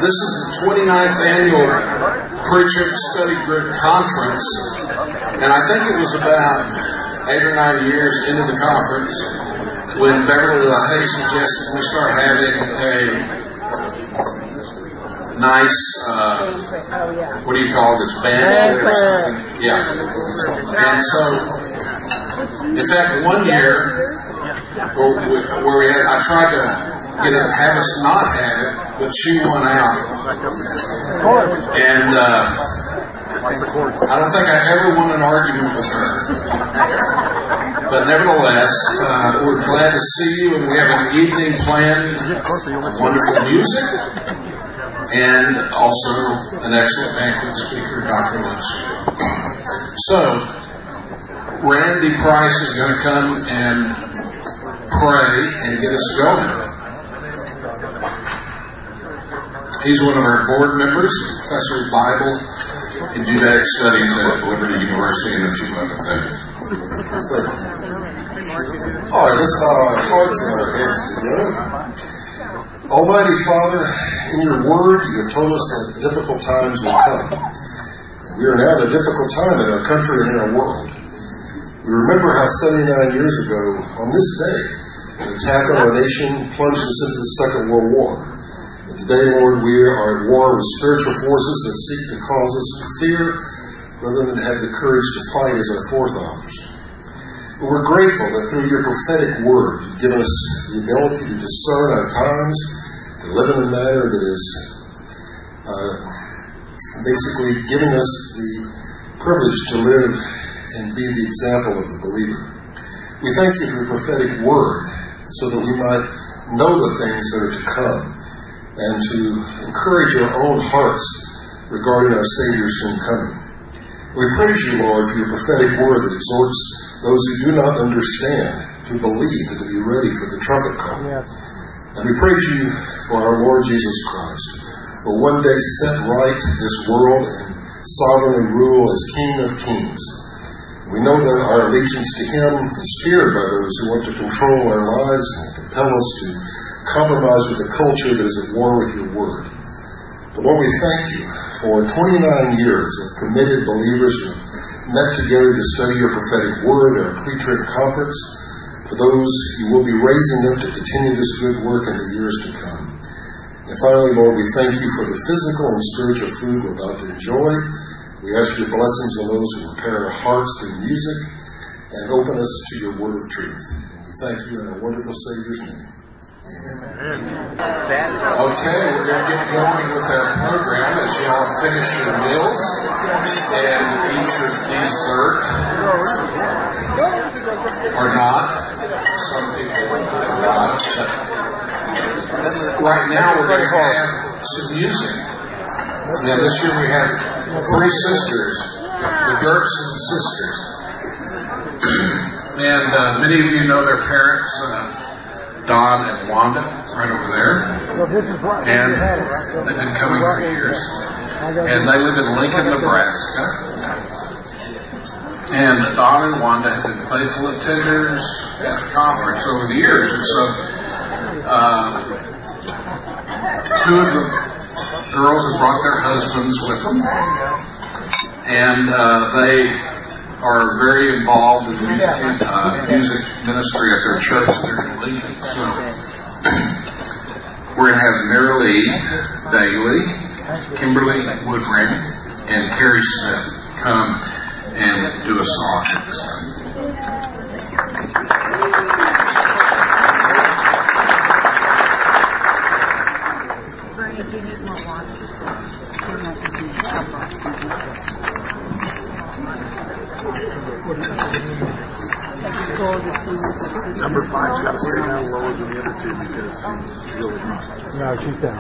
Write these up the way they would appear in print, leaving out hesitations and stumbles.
this is the 29th annual Preacher Study Group Conference, and I think it was about 8 or 9 years into the conference when Beverly LaHaye suggested we start having a nice, what do you call this, band or something? Yeah. And so, in fact, one year where we had, I tried to have us not have it, but she won out. And I don't think I ever won an argument with her. But nevertheless, we're glad to see you, and we have an evening planned of wonderful music and also an excellent banquet speaker, Dr. Lipsy. So, Randy Price is going to come and pray and get us going. He's one of our board members, professor of Bible and Judaic Studies at Liberty University, and a few other things. All right, let's bow our hearts and our heads together. Almighty Father, in your word, you have told us that difficult times will come. We are now in a difficult time in our country and in our world. We remember how 79 years ago, on this day, an attack on our nation plunged us into the Second World War. And today, Lord, we are at war with spiritual forces that seek to cause us to fear rather than have the courage to fight as our forefathers. But we're grateful that through your prophetic word, you've given us the ability to discern our times, to live in a manner that is basically giving us the privilege to live and be the example of the believer. We thank you for your prophetic word so that we might know the things that are to come and to encourage our own hearts regarding our Savior's soon coming. We praise you, Lord, for your prophetic word that exhorts those who do not understand to believe and to be ready for the trumpet call. Yes. And we praise you for our Lord Jesus Christ, who will one day set right this world and sovereignly rule as King of Kings. We know that our allegiance to him is feared by those who want to control our lives and compel us to compromise with a culture that is at war with your word. But Lord, we thank you for 29 years of committed believers who have met together to study your prophetic word at our pre-trib conference, for those you will be raising them to continue this good work in the years to come. And finally, Lord, we thank you for the physical and spiritual food we're about to enjoy. We ask your blessings on those who prepare our hearts through music and open us to your word of truth. We thank you in our wonderful Savior's name. Amen. Okay, we're going to get going with our program as y'all finish your meals and eat your dessert. Or not. Some people are not. Right now we're going to have some music. Now this year we have 3 sisters, the Gertson sisters. And many of you know their parents, Don and Wanda, right over there. And they've been coming for years. And they live in Lincoln, Nebraska. And Don and Wanda have been faithful attenders at the conference over the years. And so 2 of the girls have brought their husbands with them. And they are very involved in music ministry at their church there in Lincoln. So we're going to have Mary Lee Daly, Kimberly Woodring, and Carrie Smith come and do a song at this time. Number 5's got to stay down lower than the other 2 because she's really hot. No, she's down.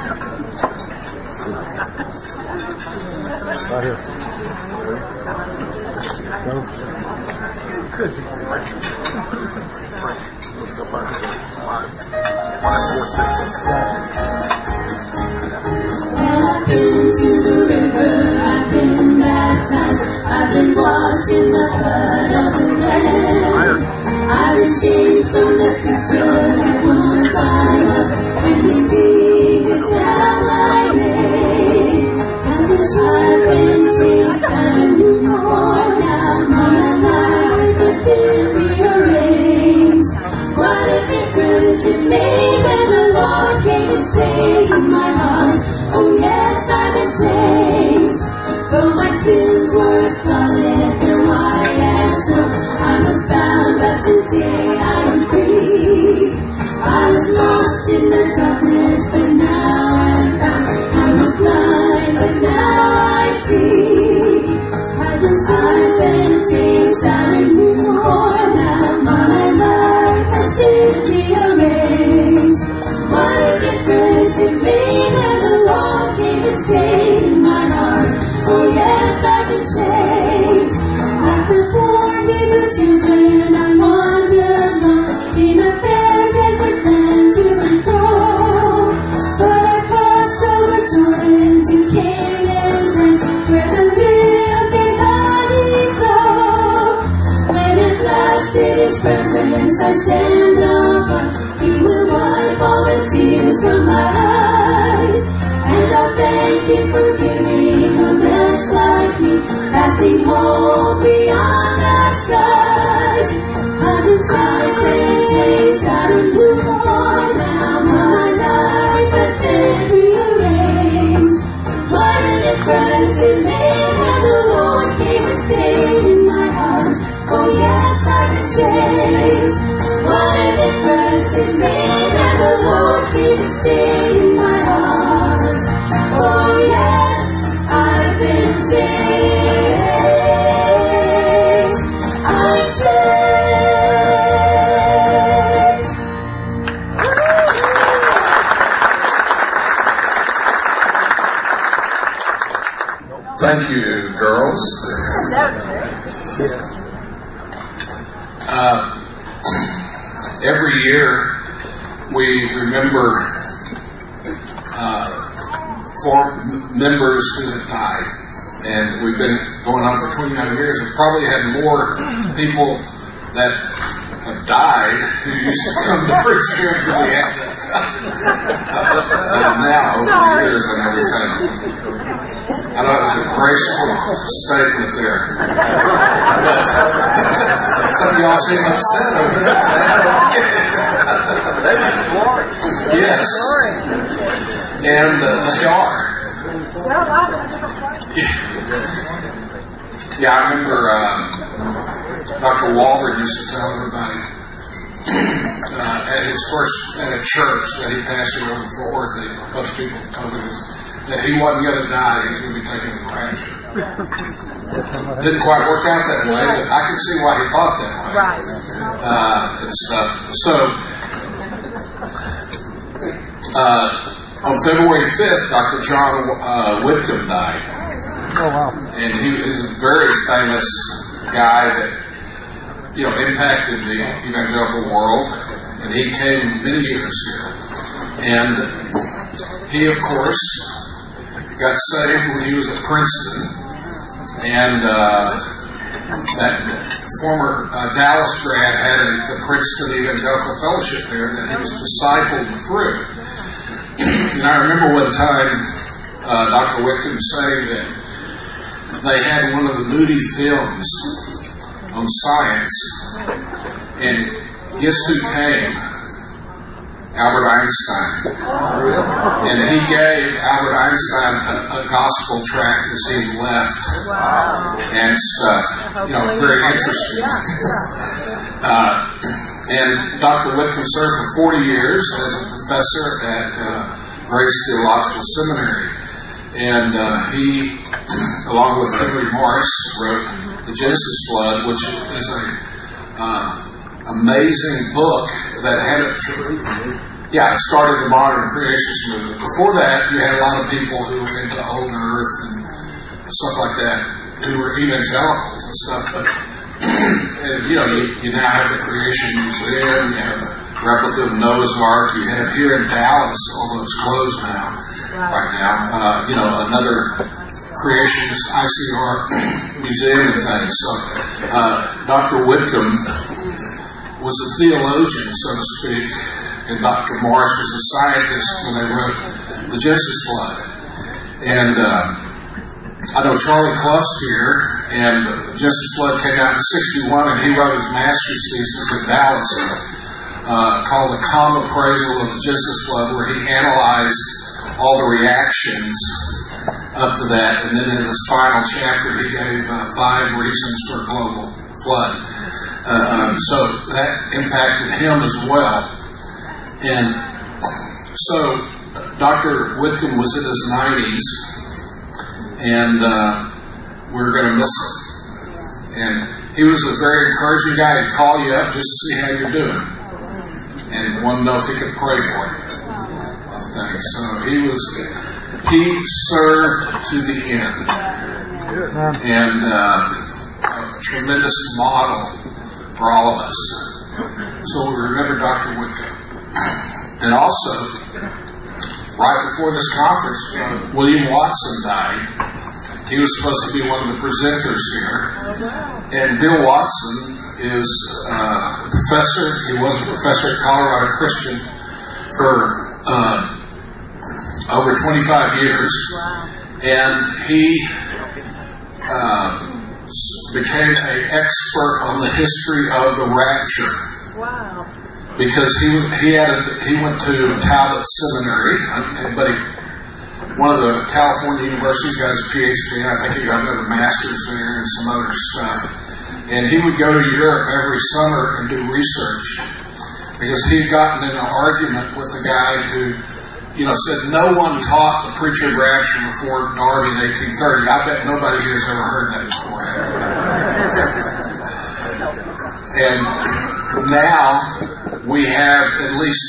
Right here. Go. Could be. Let's go 5, 4, 6. I've been to the river, I've been baptized, I've been washed in the blood of the Lamb. I've been changed from the future that once I was, and redeemed is now my name. changed, I'm a newborn now. My life has been rearranged. What a difference it made when the Lord came to stay in my heart. Oh yes, I've been changed. Though my sins were as scarlet and white as snow, I was bound, but today I am free. I was lost in the darkness, but now I'm found. I was blind, but now I see. I've been changed, I'm a newborn now. My life has been rearranged. What a difference it made when the Lord came to stay in my heart. Oh yes, I've been changed. Like the poor Hebrew children, I wandered long in a bare desert land to and fro. But I crossed over Jordan to Canaan's land, where the milk and honey flow. When at last in His presence I stand above, He will wipe all the tears from my eyes. And I'll thank Him for giving a wretch like me, passing hope beyond the skies. I've been changed, I'm a newborn now. My life has been rearranged. What a difference it made when the Lord came and stayed in my heart. Oh yes, I've been changed. What a difference it made when the Lord came and stayed in my heart. Oh yes, I've been changed. I'm changed. Thank you, girls. Every year we remember members who have died, and we've been going on for 29 years. We've probably had more people that have died who used to come to preach here than we have now over the years and everything. I know it was a graceful statement there, but some of y'all seem upset over that. Yes, and they are. Yeah, I remember Dr. Walford used to tell everybody at his first at a church that he pastored over Fort Worth, that most people told him that he wasn't going to die; he was going to be taking the rapture. Didn't quite work out that way, but I can see why he thought that way. Right. And stuff. So on February 5th, Dr. John Whitcomb died. Oh, wow. And he is a very famous guy that, impacted the evangelical world, and he came many years here. And he, of course, got saved when he was at Princeton, and that former Dallas grad had the Princeton Evangelical Fellowship there that he was discipled through. And I remember one time Dr. Whitcomb saying that they had one of the Moody films on science, and guess who came? Albert Einstein. And he gave Albert Einstein a gospel tract as he left. And stuff. Very interesting. And Dr. Whitcomb served for 40 years as a professor at Grace Theological Seminary. And he, along with Henry Morris, wrote The Genesis Flood, which is a amazing book that had it started the modern creationist movement. Before that, you had a lot of people who were into old earth and stuff like that, who were evangelicals and stuff. But and you now have the Creation Museum, you have the replica of Noah's Ark, you have here in Dallas, although it's closed now, right now, another creationist ICR museum and things. So Dr. Whitcomb was a theologian, so to speak, and Dr. Morris was a scientist when they wrote The Genesis Flood. And I know Charlie Clough's here, and Justice Flood came out in 61, and he wrote his master's thesis in Dallas called The Calm Appraisal of the Justice Flood, where he analyzed all the reactions up to that, and then in his final chapter he gave 5 reasons for a global flood. So that impacted him as well. And so Dr. Whitcomb was in his 90s, and we're going to miss him. And he was a very encouraging guy. He'd call you up just to see how you're doing and wanted to know if he could pray for you. So he served to the end, and a tremendous model for all of us. So we remember Dr. Whitcomb. And also, right before this conference, William Watson died. He was supposed to be one of the presenters here. And Bill Watson is a professor. He was a professor at Colorado Christian for over 25 years. And he became an expert on the history of the rapture. Wow. Because he went to Talbot Seminary, but one of the California universities, got his PhD, and I think he got another master's there and some other stuff. And he would go to Europe every summer and do research, because he'd gotten in an argument with a guy who, said no one taught the preacher of rapture before Darby in 1830. I bet nobody here has ever heard that before. And now we have at least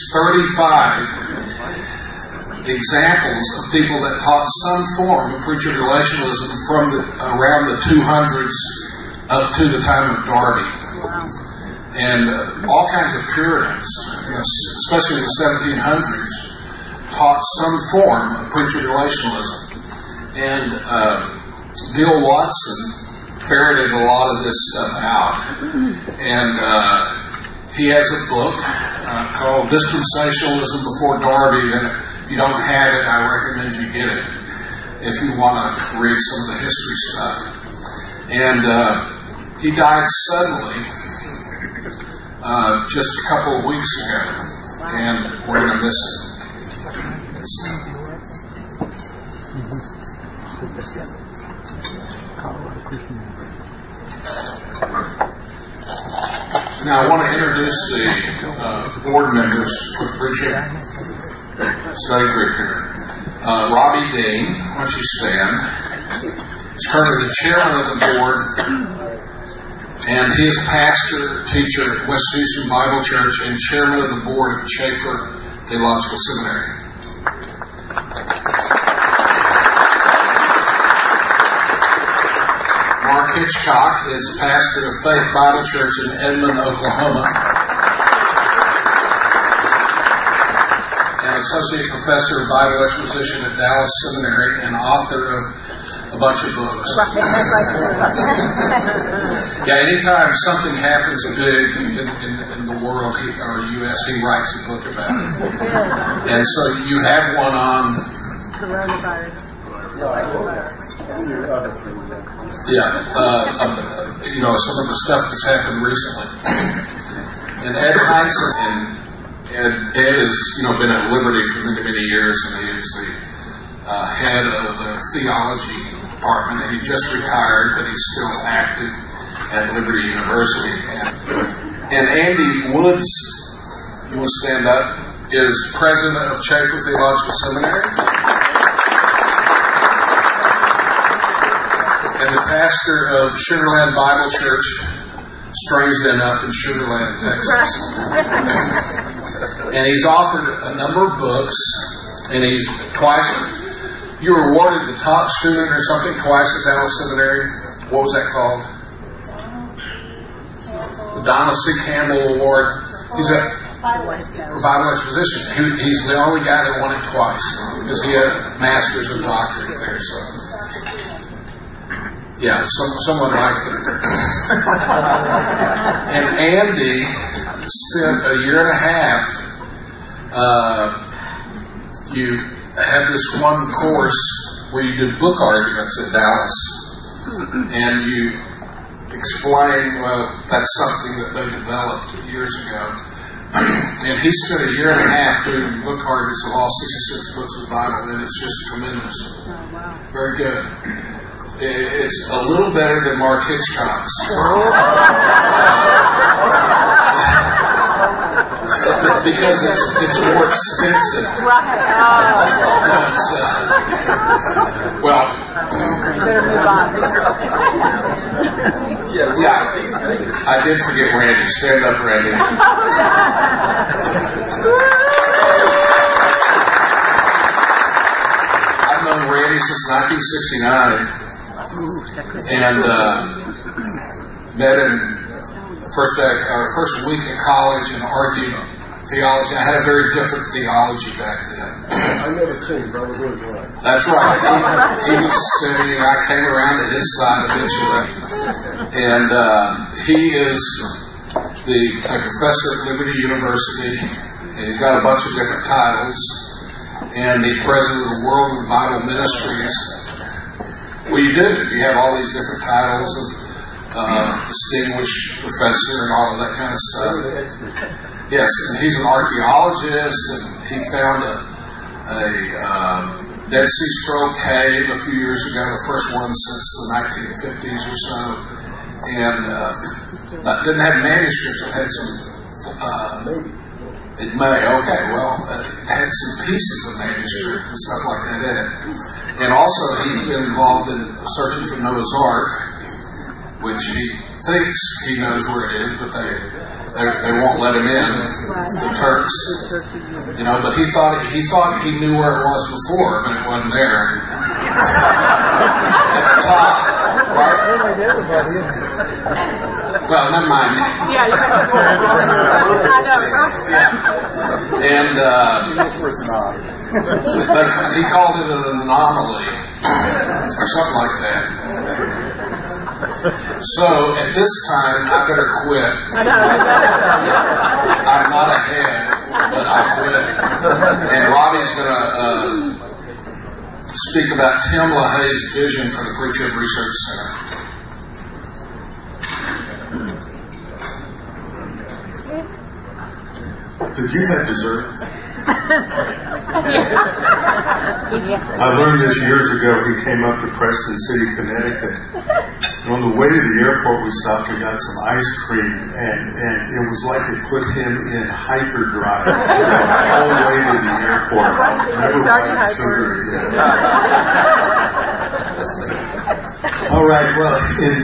35 examples of people that taught some form of preacher relationalism from around the 200s up to the time of Darby. And all kinds of Puritans, especially in the 1700s, taught some form of preacher relationalism. And Bill Watson ferreted a lot of this stuff out. And he has a book called Dispensationalism Before Darby, and if you don't have it, I recommend you get it if you want to read some of the history stuff. And he died suddenly just a couple of weeks ago, and we're going to miss him. Now I want to introduce the board members for the preaching study group here. Robbie Dean, why don't you stand? He's currently the chairman of the board, and he is pastor, teacher at West Houston Bible Church, and chairman of the board of Chafer Theological Seminary. Mark Hitchcock is pastor of Faith Bible Church in Edmond, Oklahoma, and associate professor of Bible exposition at Dallas Seminary, and author of a bunch of books. Yeah, anytime something happens big in the world or U.S., he writes a book about it. And so you have one on Coronavirus. Some of the stuff that's happened recently. And Ed Heinzen, and Ed has been at Liberty for many, many years, and he is the head of the theology department, and he just retired, but he's still active at Liberty University. And Andy Woods, you want to stand up, is president of Chafer Theological Seminary. And the pastor of Sugarland Bible Church, strangely enough, in Sugarland, Texas. And he's authored a number of books, and he's you were awarded the top student or something twice at Dallas Seminary. What was that called? The Donna C. Campbell Award. He's for Bible exposition. He's the only guy that won it twice because he had masters of doctorate there. So, yeah, someone liked it. And Andy spent a year and a half. You have this one course where you do book arguments in Dallas, and you explain, well, that's something that they developed years ago. And he spent a year and a half doing book arguments of all 66 books of the Bible, and it's just tremendous. Oh, wow. Very good. It's a little better than Mark Hitchcock's. Because it's more expensive. Right. Well, Better move on. yeah, I did forget Randy. Stand up, Randy. I've known Randy since 1969. And met him first week of college and argued theology. I had a very different theology back then. I never changed. I was always right. That's right. He was studying. I came around to his side eventually. And he is a professor at Liberty University. And he's got a bunch of different titles. And he's president of the World of the Bible Ministries. Well, you do. You have all these different titles of distinguished professor and all of that kind of stuff. Yes, and he's an archaeologist, and he found a Dead Sea Scroll cave a few years ago, the first one since the 1950s or so, and didn't have manuscripts. It had some. It may. Okay, well, it had some pieces of manuscript and stuff like that in it. And also, he's been involved in searching for Noah's Ark, which he thinks he knows where it is, but they won't let him in, the Turks. You know, but he thought he knew where it was before, but it wasn't there at the top, right? Well, never mind. Yeah, you have to I know. Yeah. And he called it an anomaly or something like that. So at this time, I better quit. I'm not ahead, but I quit. And Robbie's going to speak about Tim LaHaye's vision for the Pre-Trib Research Center. Did you have dessert? I learned this years ago. He came up to Preston City, Connecticut. And on the way to the airport, we stopped and got some ice cream, and it was like it put him in hyperdrive the whole way to the airport. Never mind sugar again. All right. Well, in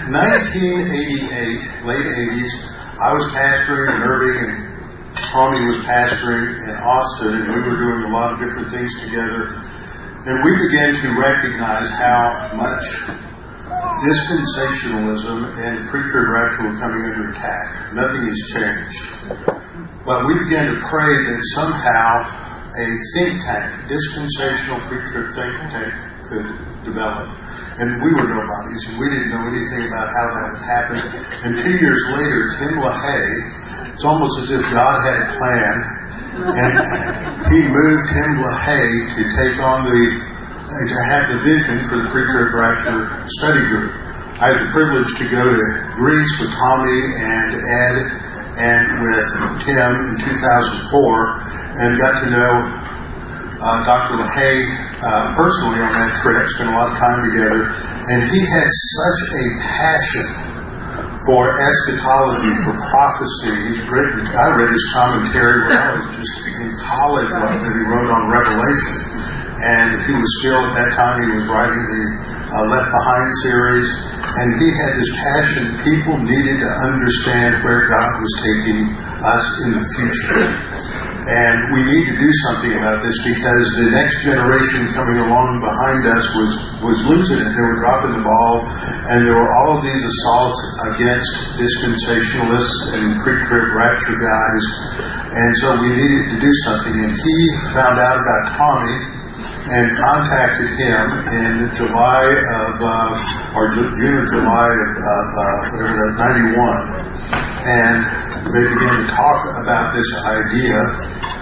1988, late 80s, I was pastoring in Irving, and Tommy was pastoring in Austin, and we were doing a lot of different things together. And we began to recognize how much dispensationalism and pre-trib rapture were coming under attack. Nothing has changed. But we began to pray that somehow a think tank, dispensational pre-trib think tank, could develop. And we were nobodies, and we didn't know anything about how that would happen. And 2 years later, Tim LaHaye, it's almost as if God had a plan, and he moved Tim LaHaye to take on to have the vision for the Pre-Trib Rapture study group. I had the privilege to go to Greece with Tommy and Ed and with Tim in 2004, and got to know Dr. LaHaye personally on that trip, spent a lot of time together, and he had such a passion for eschatology, for prophecy. I read his commentary when I was just in college that he wrote on Revelation, and he was still, at that time, he was writing the Left Behind series, and he had this passion. People needed to understand where God was taking us in the future. And we need to do something about this, because the next generation coming along behind us was losing it. They were dropping the ball, and there were all of these assaults against dispensationalists and pre-trib rapture guys. And so we needed to do something. And he found out about Tommy and contacted him in June or July of 91. And they began to talk about this idea.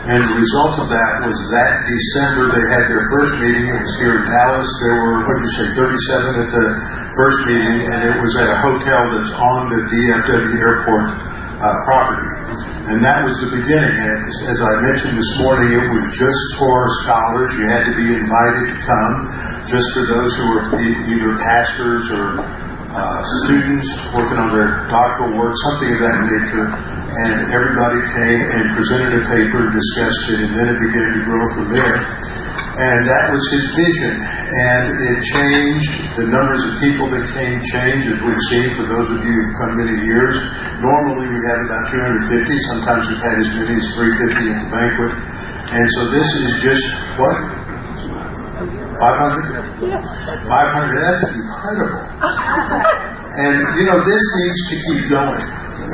And the result of that was that December they had their first meeting. It was here in Dallas. There were, 37 at the first meeting, and it was at a hotel that's on the DFW airport property. And that was the beginning. And as I mentioned this morning, it was just for scholars. You had to be invited to come, just for those who were either pastors or students working on their doctoral work, something of that nature. And everybody came and presented a paper and discussed it, and then it began to grow from there. And that was his vision. And it changed. The numbers of people that came changed, as we've seen for those of you who've come many years. Normally we have about 250. Sometimes we've had as many as 350 at the banquet. And so this is just, what? 500? 500. That's incredible. And, this needs to keep going.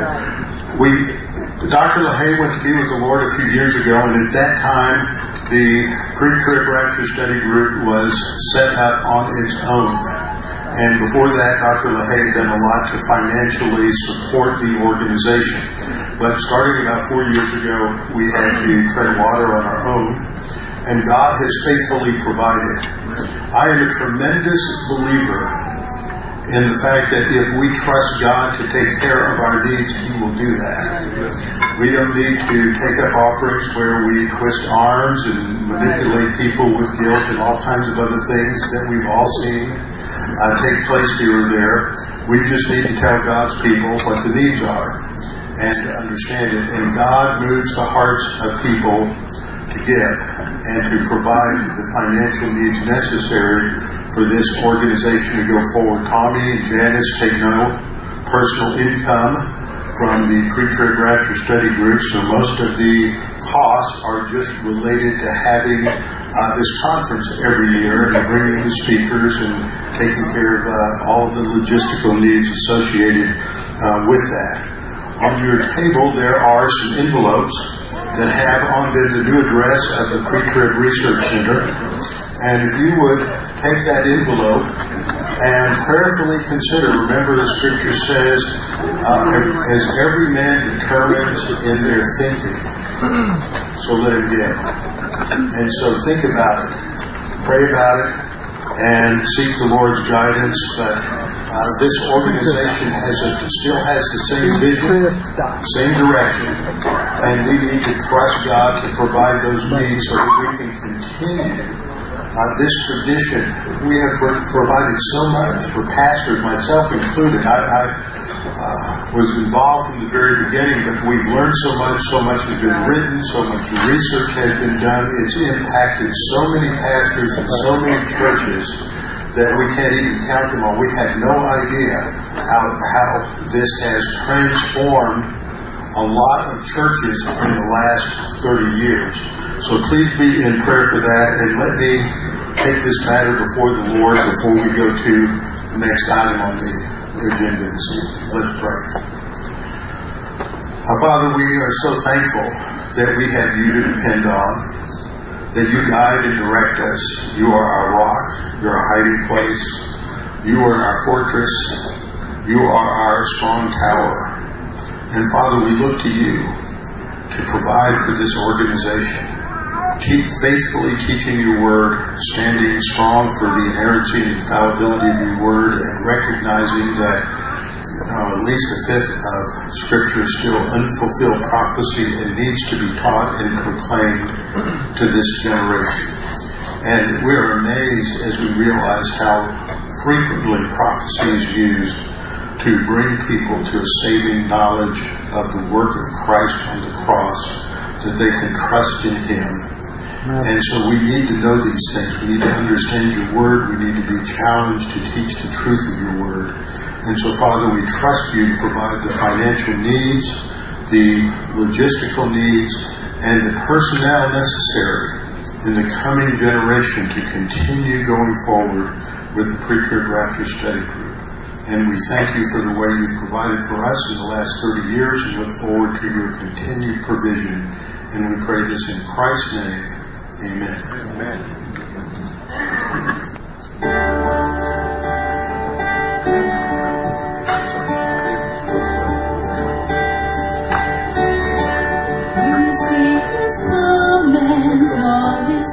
Dr. LaHaye went to be with the Lord a few years ago, and at that time, the pre-trib rapture study group was set up on its own. And before that, Dr. LaHaye had done a lot to financially support the organization. But starting about 4 years ago, we had to tread water on our own, and God has faithfully provided. I am a tremendous believer in the fact that if we trust God to take care of our needs, He will do that. We don't need to take up offerings where we twist arms and manipulate people with guilt and all kinds of other things that we've all seen take place here or there. We just need to tell God's people what the needs are and to understand it. And God moves the hearts of people to give and to provide the financial needs necessary for this organization to go forward. Tommy and Janice take no personal income from the pre-trib rapture study group, so most of the costs are just related to having this conference every year and bringing the speakers and taking care of all of the logistical needs associated with that. On your table there are some envelopes that have on them the new address of the Pre-Trib Research Center. And if you would take that envelope and prayerfully consider, remember the scripture says, as every man determines in their thinking, so let him give. And so think about it, pray about it, and seek the Lord's guidance. But this organization still has the same vision, same direction, and we need to trust God to provide those needs so that we can continue this tradition. We have provided so much for pastors, myself included. I was involved from the very beginning, but we've learned so much has been written, so much research has been done. It's impacted so many pastors and so many churches that we can't even count them all. We have no idea how this has transformed a lot of churches in the last 30 years. So please be in prayer for that, and let me take this matter before the Lord before we go to the next item on the agenda this evening. Let's pray. Father, we are so thankful that we have you to depend on, that you guide and direct us. You are our rock. You're our hiding place. You are our fortress. You are our strong tower. And Father, we look to you to provide for this organization. Keep faithfully teaching your word, standing strong for the inerrancy and infallibility of your word, and recognizing that at least a fifth of Scripture is still unfulfilled prophecy and needs to be taught and proclaimed to this generation. And we are amazed as we realize how frequently prophecy is used to bring people to a saving knowledge of the work of Christ on the cross, that they can trust in Him. And so we need to know these things. We need to understand your word. We need to be challenged to teach the truth of your word. And so, Father, we trust you to provide the financial needs, the logistical needs, and the personnel necessary in the coming generation to continue going forward with the Pre-Trib Rapture Study Group. And we thank you for the way you've provided for us in the last 30 years and look forward to your continued provision. And we pray this in Christ's name. Amen. Amen. You see His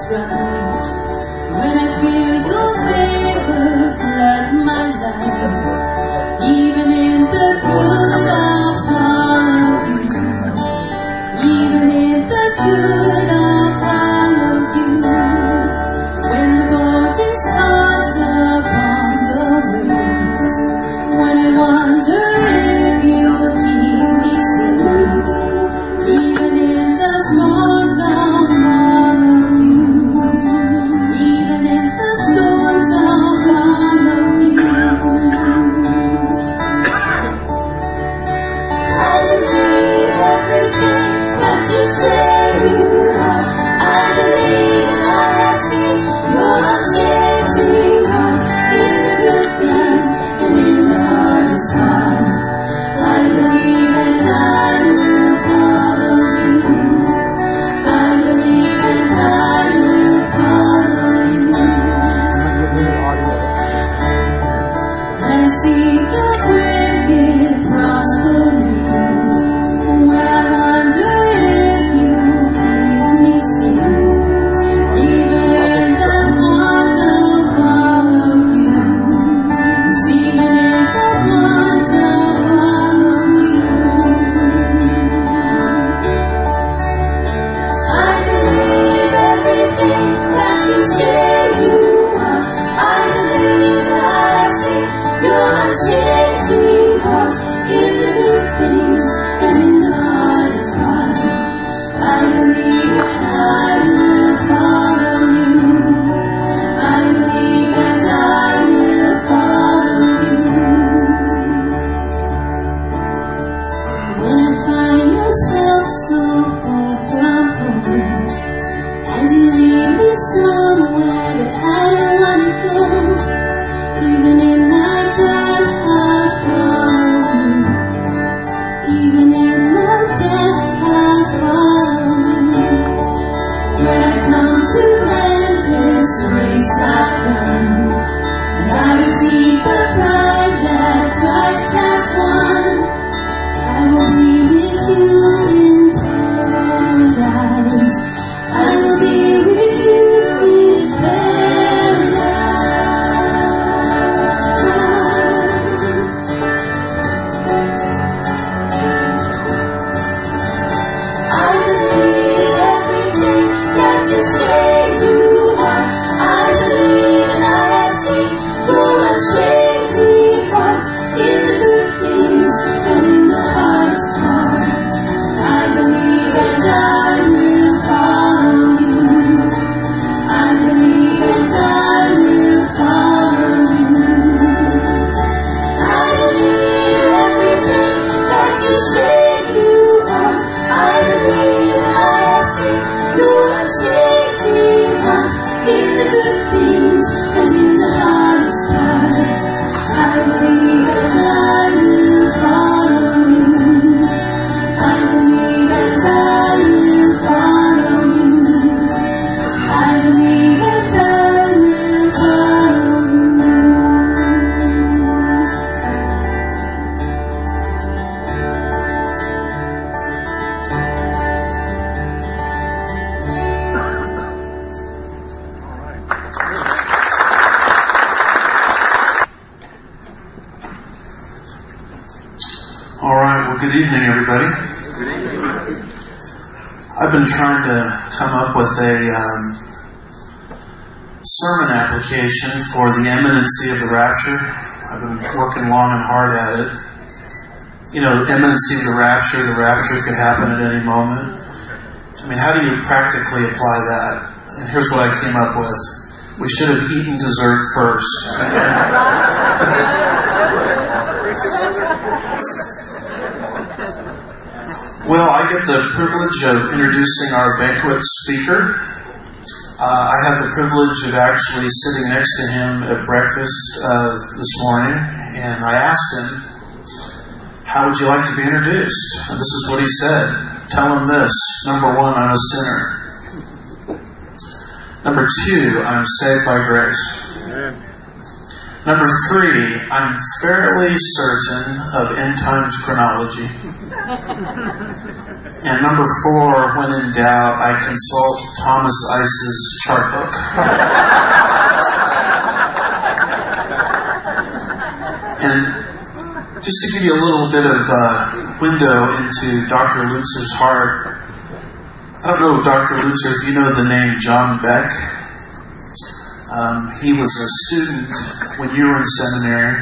Good evening, everybody. I've been trying to come up with a sermon application for the imminency of the rapture. I've been working long and hard at it. You know, imminency of the rapture could happen at any moment. I mean, how do you practically apply that? And here's what I came up with. We should have eaten dessert first. Well, I get the privilege of introducing our banquet speaker. I have the privilege of actually sitting next to him at breakfast this morning, and I asked him, how would you like to be introduced? And this is what he said. Tell him this. Number one, I'm a sinner. Number two, I'm saved by grace. Number 3, I'm fairly certain of end times chronology. And number 4, when in doubt, I consult Thomas Ice's chart book. And just to give you a little bit of window into Dr. Lutzer's heart, I don't know, Dr. Lutzer, if you know the name John Beck. He was a student when you were in seminary.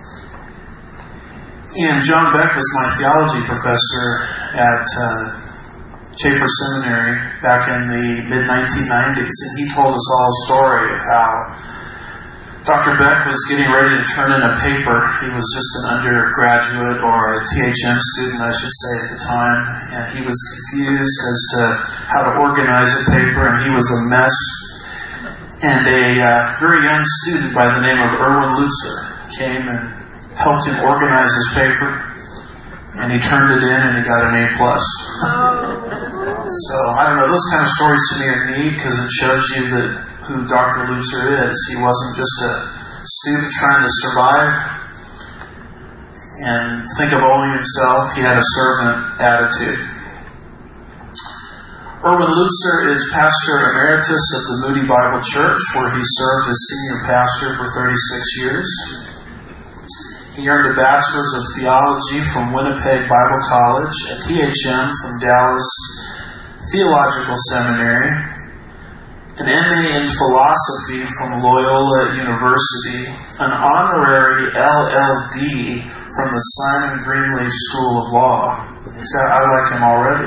And John Beck was my theology professor at Chafer Seminary back in the mid-1990s. And he told us all a story of how Dr. Beck was getting ready to turn in a paper. He was just an undergraduate, or a THM student, I should say, at the time. And he was confused as to how to organize a paper, and he was a mess. And a very young student by the name of Erwin Lutzer came and helped him organize his paper. And he turned it in and he got an A+. So, I don't know, those kind of stories to me are neat because it shows you that who Dr. Lutzer is. He wasn't just a student trying to survive and think of only himself. He had a servant attitude. Erwin Lutzer is pastor emeritus of the Moody Bible Church, where he served as senior pastor for 36 years. He earned a Bachelor's of Theology from Winnipeg Bible College, a THM from Dallas Theological Seminary, an MA in Philosophy from Loyola University, an honorary LLD from the Simon Greenleaf School of Law. I like him already.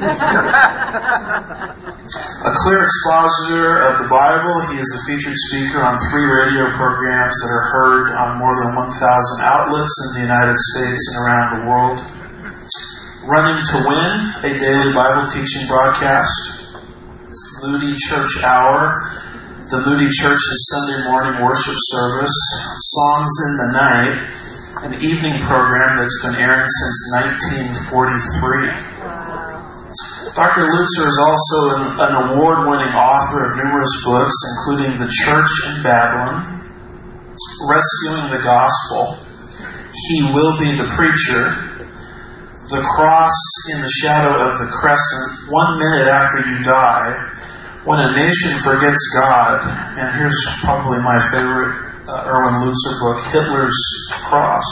A clear expositor of the Bible, he is a featured speaker on 3 radio programs that are heard on more than 1,000 outlets in the United States and around the world. Running to Win, a daily Bible teaching broadcast. Moody Church Hour, the Moody Church's Sunday morning worship service. Songs in the Night, an evening program that's been airing since 1943. Dr. Lutzer is also an award-winning author of numerous books, including The Church in Babylon, Rescuing the Gospel, He Will Be the Preacher, The Cross in the Shadow of the Crescent, 1 Minute After You Die, When a Nation Forgets God, and here's probably my favorite Erwin Lutzer book, Hitler's Cross.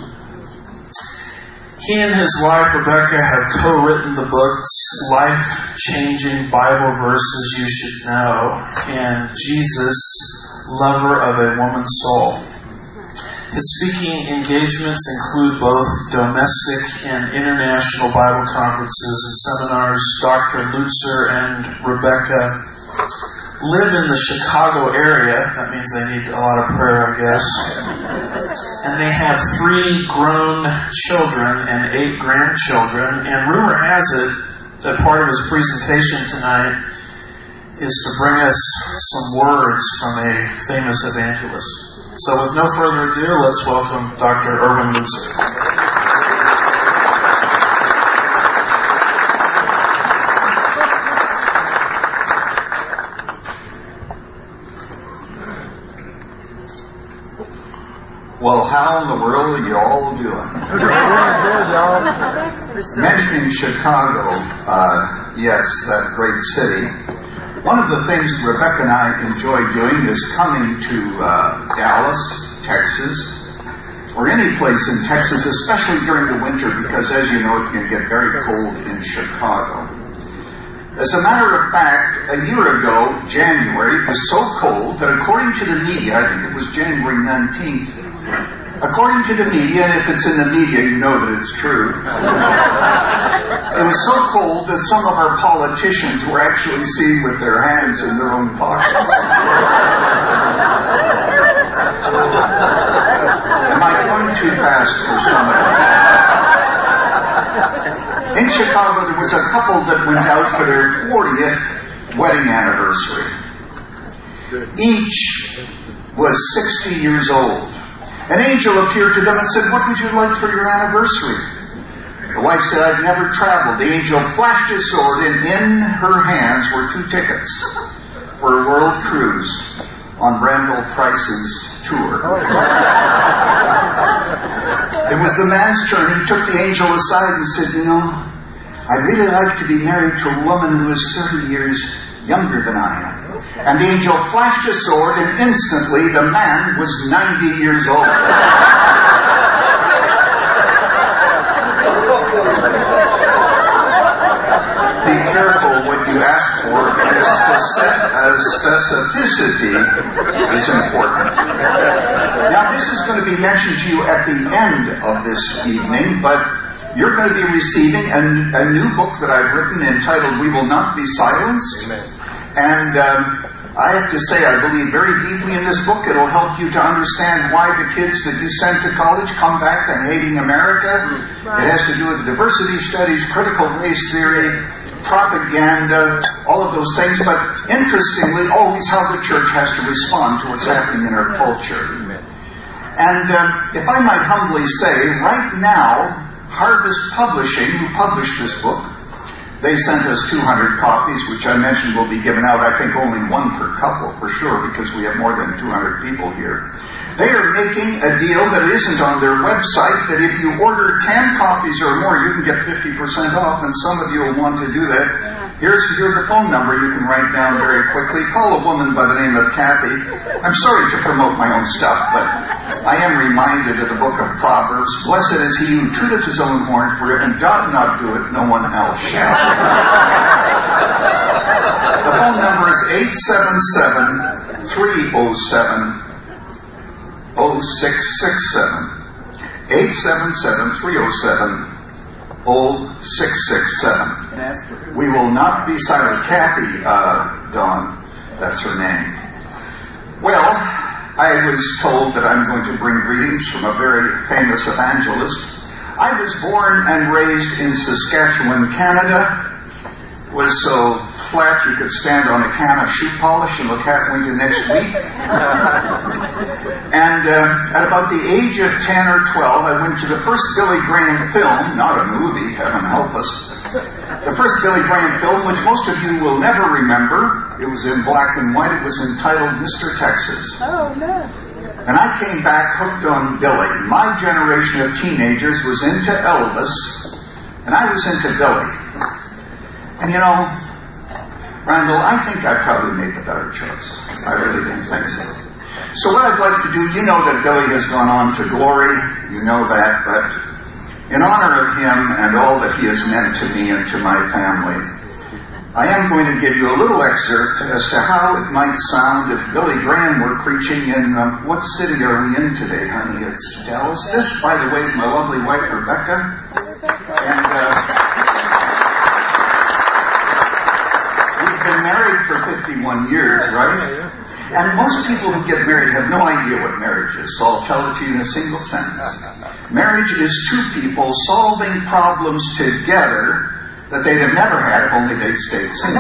He and his wife, Rebecca, have co-written the books Life-Changing Bible Verses You Should Know and Jesus, Lover of a Woman's Soul. His speaking engagements include both domestic and international Bible conferences and seminars. Dr. Lutzer and Rebecca live in the Chicago area. That means they need a lot of prayer, I guess. And they have 3 grown children and 8 grandchildren. And rumor has it that part of his presentation tonight is to bring us some words from a famous evangelist. So with no further ado, let's welcome Dr. Erwin Lutzer. Well, how in the world are you all doing? Mentioning Chicago, yes, that great city. One of the things Rebecca and I enjoy doing is coming to Dallas, Texas, or any place in Texas, especially during the winter, because as you know, it can get very cold in Chicago. As a matter of fact, a year ago, January, was so cold that according to the media, I think it was January 19th, according to the media, and if it's in the media, you know that it's true, it was so cold that some of our politicians were actually seen with their hands in their own pockets. Am I going too fast for some of them? In Chicago, there was a couple that went out for their 40th wedding anniversary. Each was 60 years old. An angel appeared to them and said, "What would you like for your anniversary?" The wife said, "I've never traveled." The angel flashed his sword, and in her hands were 2 tickets for a world cruise on Randall Price's tour. It was the man's turn. He took the angel aside and said, you know, I'd really like to be married to a woman who is 30 years younger than I am. And the angel flashed a sword, and instantly the man was 90 years old. Be careful what you ask for, because specificity is important. Now, this is going to be mentioned to you at the end of this evening, but you're going to be receiving a new book that I've written entitled We Will Not Be Silenced. And I have to say, I believe very deeply in this book. It'll help you to understand why the kids that you send to college come back and hating America. It has to do with diversity studies, critical race theory, propaganda, all of those things. But interestingly, always how the church has to respond to what's happening in our culture. And if I might humbly say, right now, Harvest Publishing, who published this book, they sent us 200 copies, which I mentioned will be given out. I think only one per couple, for sure, because we have more than 200 people here. They are making a deal that isn't on their website, that if you order 10 copies or more, you can get 50% off, and some of you will want to do that. Here's a phone number you can write down very quickly. Call a woman by the name of Kathy. I'm sorry to promote my own stuff, but I am reminded of the book of Proverbs. Blessed is he who tooteth his own horn, for if he doth not do it, no one else shall. The phone number is 877-307-0667. 877-307-0667. We will not be silent. Kathy, Dawn, that's her name. Well, I was told that I'm going to bring greetings from a very famous evangelist. I was born and raised in Saskatchewan, Canada. It was so flat you could stand on a can of shoe polish and look halfway to next week. And at about the age of 10 or 12, I went to the first Billy Graham film, not a movie, heaven help us. The first Billy Graham film, which most of you will never remember. It was in black and white. It was entitled Mr. Texas. Oh, no. And I came back hooked on Billy. My generation of teenagers was into Elvis, and I was into Billy. And you know, Randall, I think I probably made the better choice. I really didn't think so. So what I'd like to do, you know that Billy has gone on to glory. You know that, but in honor of him and all that he has meant to me and to my family, I am going to give you a little excerpt as to how it might sound if Billy Graham were preaching in, what city are we in today, honey? It's Dallas. This, by the way, is my lovely wife, Rebecca. And we've been married for 51 years, right? And most people who get married have no idea what marriage is, so I'll tell it to you in a single sentence. Marriage is two people solving problems together that they'd have never had if only they'd stayed single.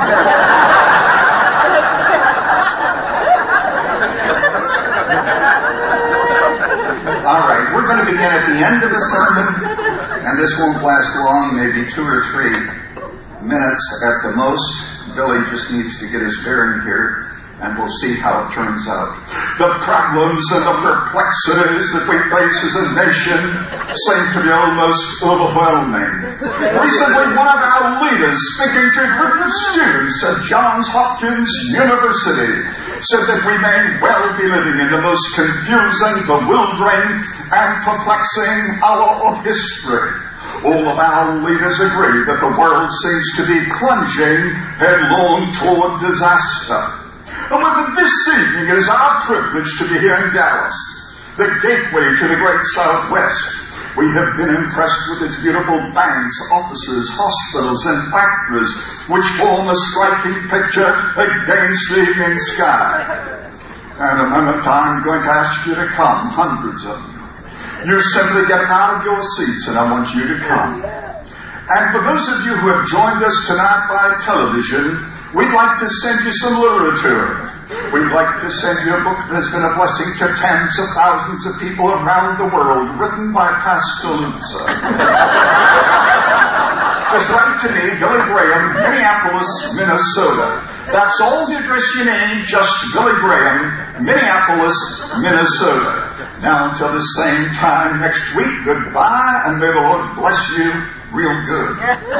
All right, we're going to begin at the end of the sermon, and this won't last long, maybe 2 or 3 minutes at the most. Billy just needs to get his bearing here, and we'll see how it turns out. The problems and the perplexities that we face as a nation seem to be almost overwhelming. Recently, one of our leaders, speaking to a group of students at Johns Hopkins University, said that we may well be living in the most confusing, bewildering, and perplexing hour of history. All of our leaders agree that the world seems to be plunging headlong toward disaster. However, this evening it is our privilege to be here in Dallas, the gateway to the great Southwest. We have been impressed with its beautiful banks, offices, hospitals, and factories, which form a striking picture against the evening sky. And a moment I'm going to ask you to come, hundreds of you. You simply get out of your seats and I want you to come. And for those of you who have joined us tonight by television, we'd like to send you some literature. We'd like to send you a book that has been a blessing to tens of thousands of people around the world, written by Pastor Lutzer. just write to me, Billy Graham, Minneapolis, Minnesota. That's all the address you need, just Billy Graham, Minneapolis, Minnesota. Now, until the same time next week, goodbye, and may the Lord bless you real good.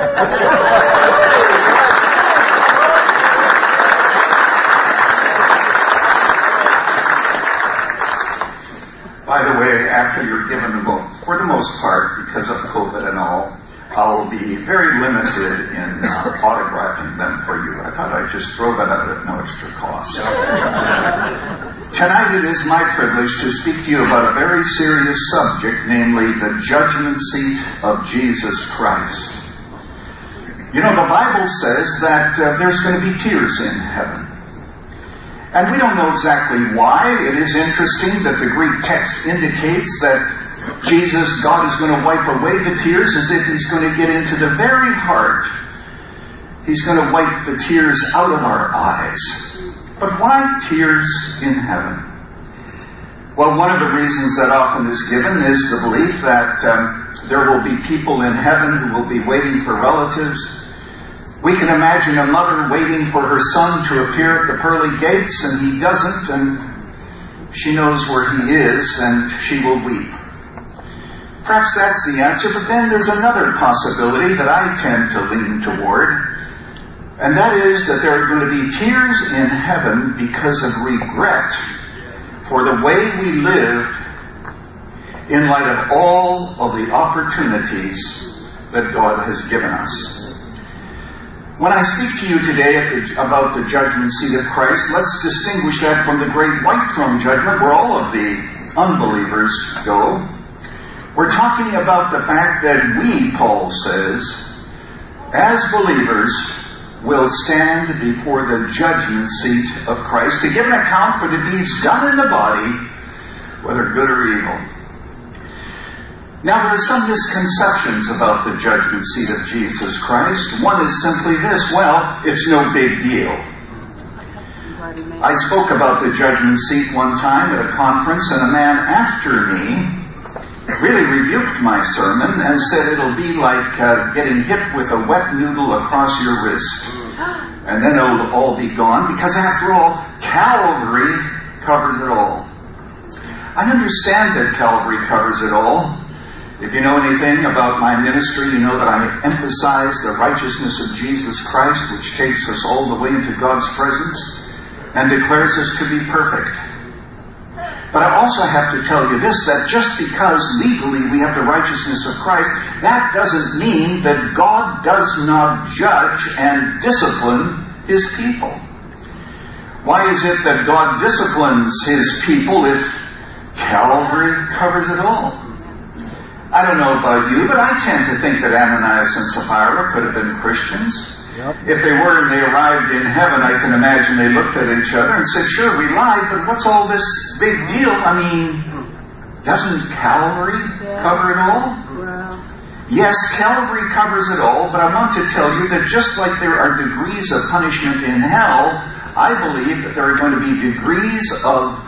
By the way, after you're given the book, for the most part, because of COVID and all, I'll be very limited in autographing them for you. I thought I'd just throw that out at no extra cost. Tonight it is my privilege to speak to you about a very serious subject, namely the judgment seat of Jesus Christ. You know, the Bible says that there's going to be tears in heaven. And we don't know exactly why. It is interesting that the Greek text indicates that Jesus, God, is going to wipe away the tears as if He's going to get into the very heart. He's going to wipe the tears out of our eyes. But why tears in heaven? Well, one of the reasons that often is given is the belief that there will be people in heaven who will be waiting for relatives. We can imagine a mother waiting for her son to appear at the pearly gates, and he doesn't, and she knows where he is, and she will weep. Perhaps that's the answer, but then there's another possibility that I tend to lean toward, and that is that there are going to be tears in heaven because of regret for the way we lived in light of all of the opportunities that God has given us. When I speak to you today about the judgment seat of Christ, let's distinguish that from the great white throne judgment where all of the unbelievers go. We're talking about the fact that we, Paul says, as believers, will stand before the judgment seat of Christ to give an account for the deeds done in the body, whether good or evil. Now, there are some misconceptions about the judgment seat of Jesus Christ. One is simply this: well, it's no big deal. I spoke about the judgment seat one time at a conference, and a man after me really rebuked my sermon and said it'll be like getting hit with a wet noodle across your wrist. And then it'll all be gone, because after all, Calvary covers it all. I understand that Calvary covers it all. If you know anything about my ministry, you know that I emphasize the righteousness of Jesus Christ, which takes us all the way into God's presence and declares us to be perfect. But I also have to tell you this, that just because legally we have the righteousness of Christ, that doesn't mean that God does not judge and discipline His people. Why is it that God disciplines His people if Calvary covers it all? I don't know about you, but I tend to think that Ananias and Sapphira could have been Christians. Yep. If they were and they arrived in heaven, I can imagine they looked at each other and said, sure, we lied, but what's all this big deal? I mean, doesn't Calvary cover it all? Well. Yes, Calvary covers it all, but I want to tell you that just like there are degrees of punishment in hell, I believe that there are going to be degrees of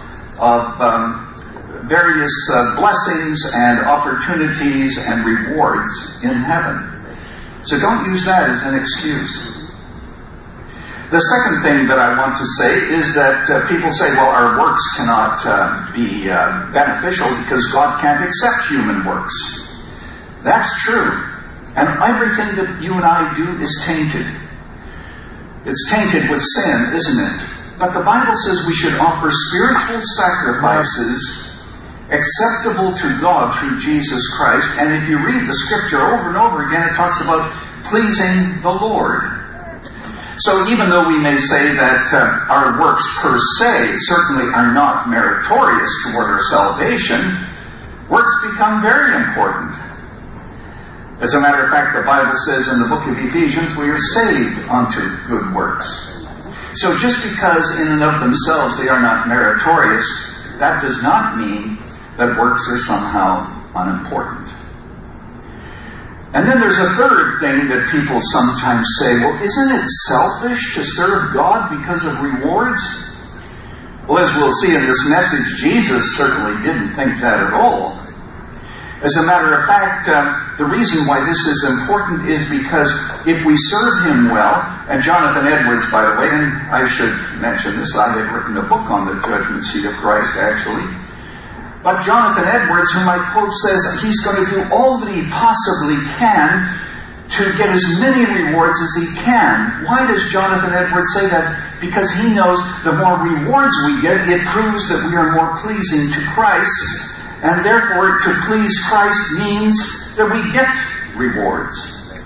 various blessings and opportunities and rewards in heaven. So don't use that as an excuse. The second thing that I want to say is that people say, well, our works cannot be beneficial because God can't accept human works. That's true. And everything that you and I do is tainted. It's tainted with sin, isn't it? But the Bible says we should offer spiritual sacrifices acceptable to God through Jesus Christ. And if you read the Scripture over and over again, it talks about pleasing the Lord. So even though we may say that our works per se certainly are not meritorious toward our salvation, works become very important. As a matter of fact, the Bible says in the book of Ephesians, we are saved unto good works. So just because in and of themselves they are not meritorious, that does not mean that works are somehow unimportant. And then there's a third thing that people sometimes say, well, isn't it selfish to serve God because of rewards? Well, as we'll see in this message, Jesus certainly didn't think that at all. As a matter of fact, The reason why this is important is because if we serve Him well, and Jonathan Edwards, by the way, and I should mention this, I had written a book on the judgment seat of Christ, actually. But Jonathan Edwards, whom I quote, says he's going to do all that he possibly can to get as many rewards as he can. Why does Jonathan Edwards say that? Because he knows the more rewards we get, it proves that we are more pleasing to Christ. And therefore, to please Christ means that we get rewards.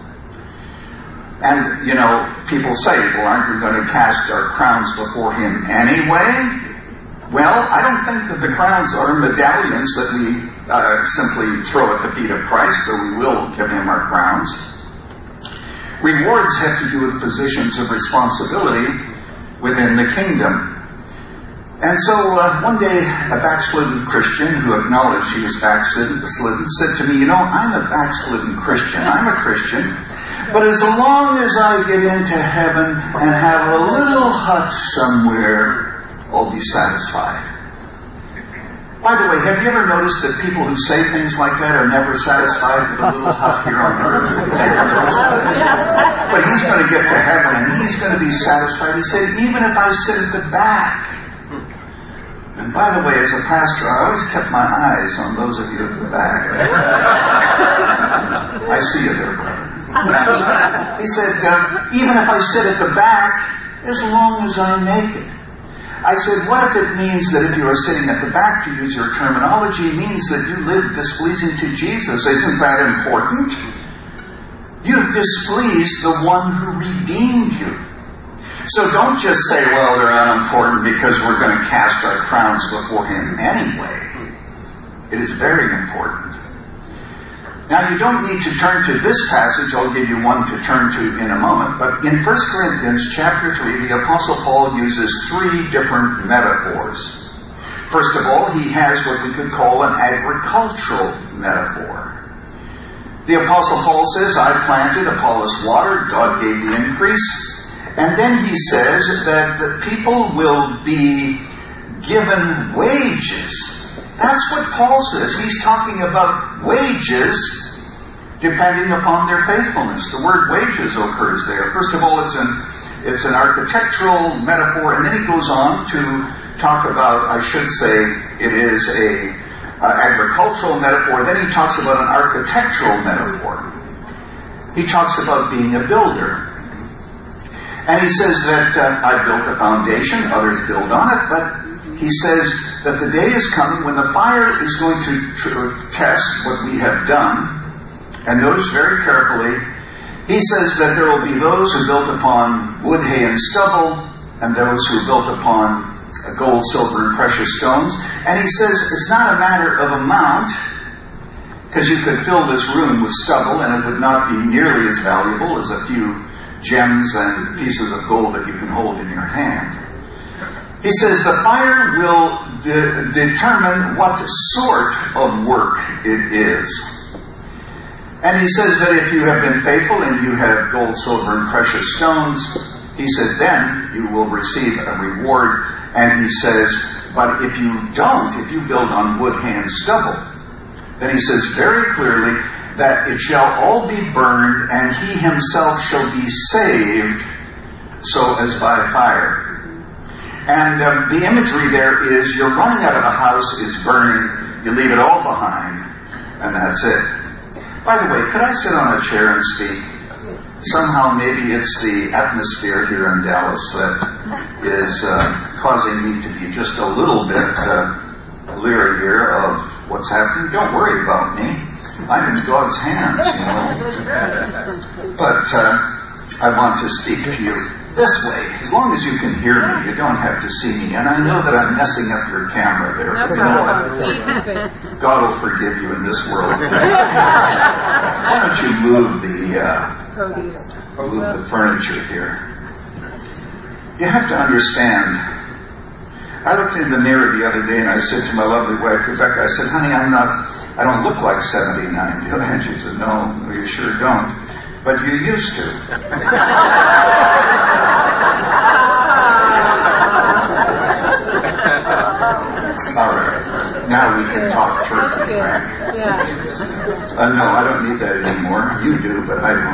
And, people say, well, aren't we going to cast our crowns before Him anyway? Well, I don't think that the crowns are medallions that we simply throw at the feet of Christ, though we will give Him our crowns. Rewards have to do with positions of responsibility within the kingdom. And so one day, a backslidden Christian who acknowledged he was backslidden said to me, I'm a backslidden Christian. I'm a Christian. But as long as I get into heaven and have a little hut somewhere, I'll be satisfied. By the way, have you ever noticed that people who say things like that are never satisfied with a little hut here on earth? But he's going to get to heaven and he's going to be satisfied. He said, even if I sit at the back. And by the way, as a pastor, I always kept my eyes on those of you at the back. I see you there, brother. He said, even if I sit at the back, as long as I make it. I said, what if it means that if you are sitting at the back, to use your terminology, means that you live displeasing to Jesus? Isn't that important? You've displeased the one who redeemed you. So don't just say, well, they're unimportant because we're going to cast our crowns before Him anyway. It is very important. Now, you don't need to turn to this passage. I'll give you one to turn to in a moment. But in 1 Corinthians chapter 3, the Apostle Paul uses 3 different metaphors. First of all, he has what we could call an agricultural metaphor. The Apostle Paul says, I planted, Apollos watered, God gave the increase. And then he says that the people will be given wages. That's what Paul says. He's talking about wages depending upon their faithfulness. The word wages occurs there. First of all, it's an architectural metaphor, and then he goes on to talk about, I should say, it is a agricultural metaphor. Then he talks about an architectural metaphor. He talks about being a builder. And he says that I built a foundation, others build on it, but he says that the day is coming when the fire is going to test what we have done. And notice very carefully, he says that there will be those who built upon wood, hay, and stubble, and those who built upon gold, silver, and precious stones. And he says it's not a matter of amount, because you could fill this room with stubble and it would not be nearly as valuable as a few gems and pieces of gold that you can hold in your hand. He says the fire will determine what sort of work it is. And he says that if you have been faithful and you have gold, silver, and precious stones, he says then you will receive a reward. And he says, but if you don't, if you build on wood, hay, and stubble, then he says very clearly that it shall all be burned, and he himself shall be saved, so as by fire. And the imagery there is you're running out of a house, it's burning, you leave it all behind, and that's it. By the way, could I sit on a chair and speak? Somehow maybe it's the atmosphere here in Dallas that is causing me to be just a little bit leery here of what's happening. Don't worry about me. I'm in God's hands, But I want to speak to you this way. As long as you can hear me, you don't have to see me. And I know that I'm messing up your camera there. But you know what? God will forgive you in this world. Why don't you move the furniture here? You have to understand. I looked in the mirror the other day and I said to my lovely wife, Rebecca, I said, honey, I don't look like 79. And she said, no, you sure don't. But you used to. All right. Now we can talk church. Yeah. No, I don't need that anymore. You do, but I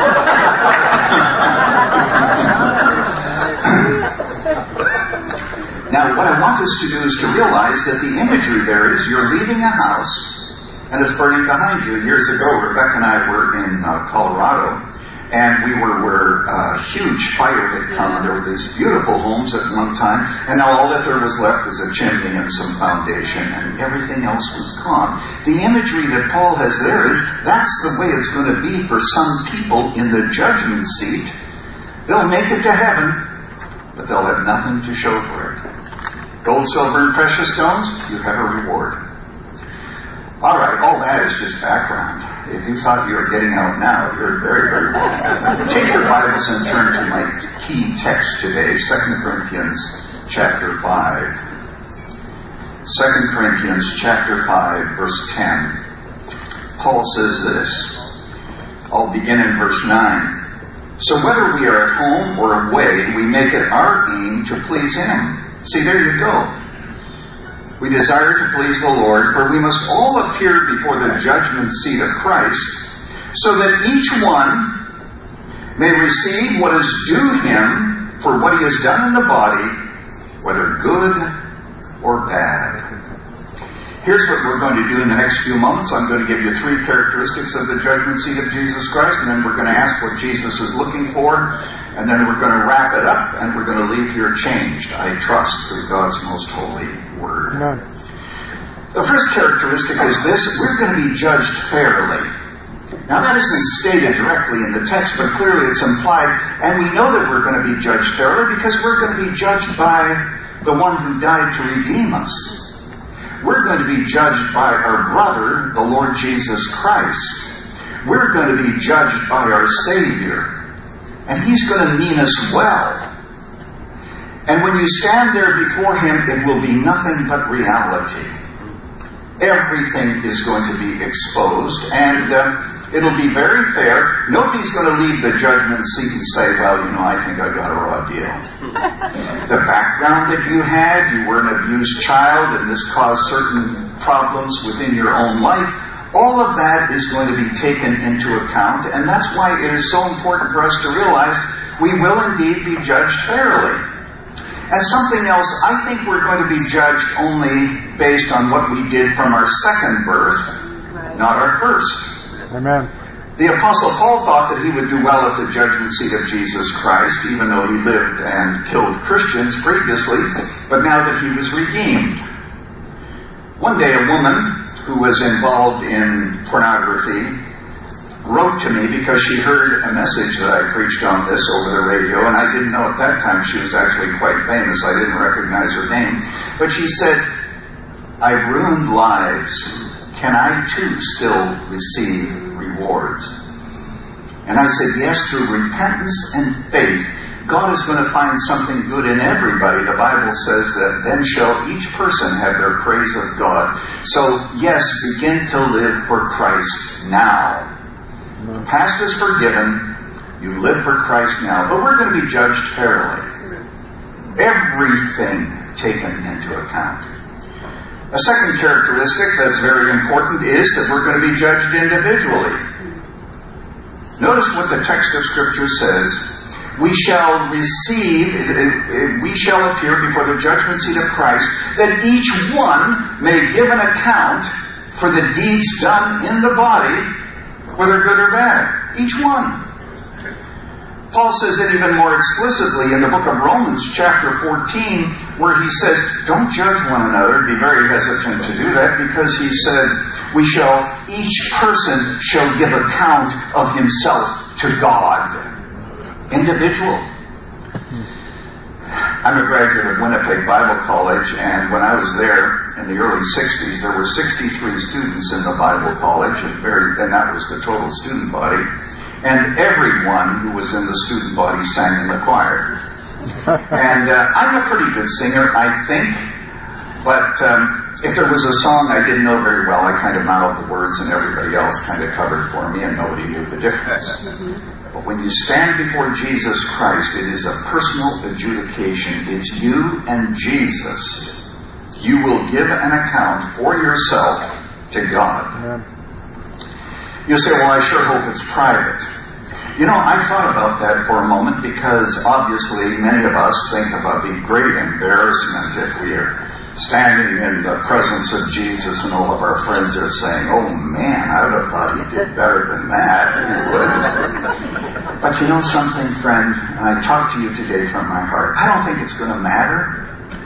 don't. Now, what I want us to do is to realize that the imagery there is you're leaving a house and it's burning behind you. Years ago, Rebecca and I were in Colorado, and we were a huge fire had come, and there were these beautiful homes at one time, and now all that there was left was a chimney and some foundation, and everything else was gone. The imagery that Paul has there is that's the way it's going to be for some people in the judgment seat. They'll make it to heaven, but they'll have nothing to show for it. Gold, silver, and precious stones, you have a reward. All right, all that is just background. If you thought you were getting out now, you're very, very wrong. Take your Bibles and turn to my key text today, 2 Corinthians chapter 5. 2 Corinthians chapter 5, verse 10. Paul says this. I'll begin in verse 9. So whether we are at home or away, we make it our aim to please Him. See, there you go. We desire to please the Lord, for we must all appear before the judgment seat of Christ, so that each one may receive what is due him for what he has done in the body, whether good or bad. Here's what we're going to do in the next few moments. I'm going to give you 3 characteristics of the judgment seat of Jesus Christ, and then we're going to ask what Jesus is looking for, and then we're going to wrap it up, and we're going to leave here changed, I trust, through God's most holy Word. Amen. The first characteristic is this: we're going to be judged fairly. Now that isn't stated directly in the text, but clearly it's implied, and we know that we're going to be judged fairly because we're going to be judged by the one who died to redeem us. We're going to be judged by our brother, the Lord Jesus Christ. We're going to be judged by our Savior. And He's going to mean us well. And when you stand there before Him, it will be nothing but reality. Everything is going to be exposed, and it'll be very fair. Nobody's going to leave the judgment seat and say, well, I think I got a raw deal. The background that you had, you were an abused child, and this caused certain problems within your own life. All of that is going to be taken into account, and that's why it is so important for us to realize we will indeed be judged fairly. And something else, I think we're going to be judged only based on what we did from our second birth, not our first. Amen. The Apostle Paul thought that he would do well at the judgment seat of Jesus Christ, even though he lived and killed Christians previously, but now that he was redeemed. One day a woman who was involved in pornography wrote to me because she heard a message that I preached on this over the radio, and I didn't know at that time she was actually quite famous. I didn't recognize her name. But she said, I've ruined lives. Can I too still receive rewards? And I said, yes, through repentance and faith, God is going to find something good in everybody. The Bible says that then shall each person have their praise of God. So, yes, begin to live for Christ now. The past is forgiven. You live for Christ now. But we're going to be judged fairly. Everything taken into account. A second characteristic that's very important is that we're going to be judged individually. Notice what the text of Scripture says. We shall appear before the judgment seat of Christ, that each one may give an account for the deeds done in the body, whether good or bad. Each one. Paul says it even more explicitly in the book of Romans, chapter 14, where he says, don't judge one another. Be very hesitant to do that, because he said, each person shall give account of himself to God. Individual. I'm a graduate of Winnipeg Bible College, and when I was there in the early 60s, there were 63 students in the Bible College, and that was the total student body. And everyone who was in the student body sang in the choir. And I'm a pretty good singer, I think. But if there was a song I didn't know very well, I kind of mouthed the words and everybody else kind of covered for me, and nobody knew the difference. But when you stand before Jesus Christ, it is a personal adjudication. It's you and Jesus. You will give an account for yourself to God. Amen. You say, well, I sure hope it's private. You know, I thought about that for a moment because obviously many of us think about the great embarrassment if we are standing in the presence of Jesus and all of our friends are saying, oh man, I would have thought he did better than that. You would. But you know something, friend? I talk to you today from my heart. I don't think it's going to matter.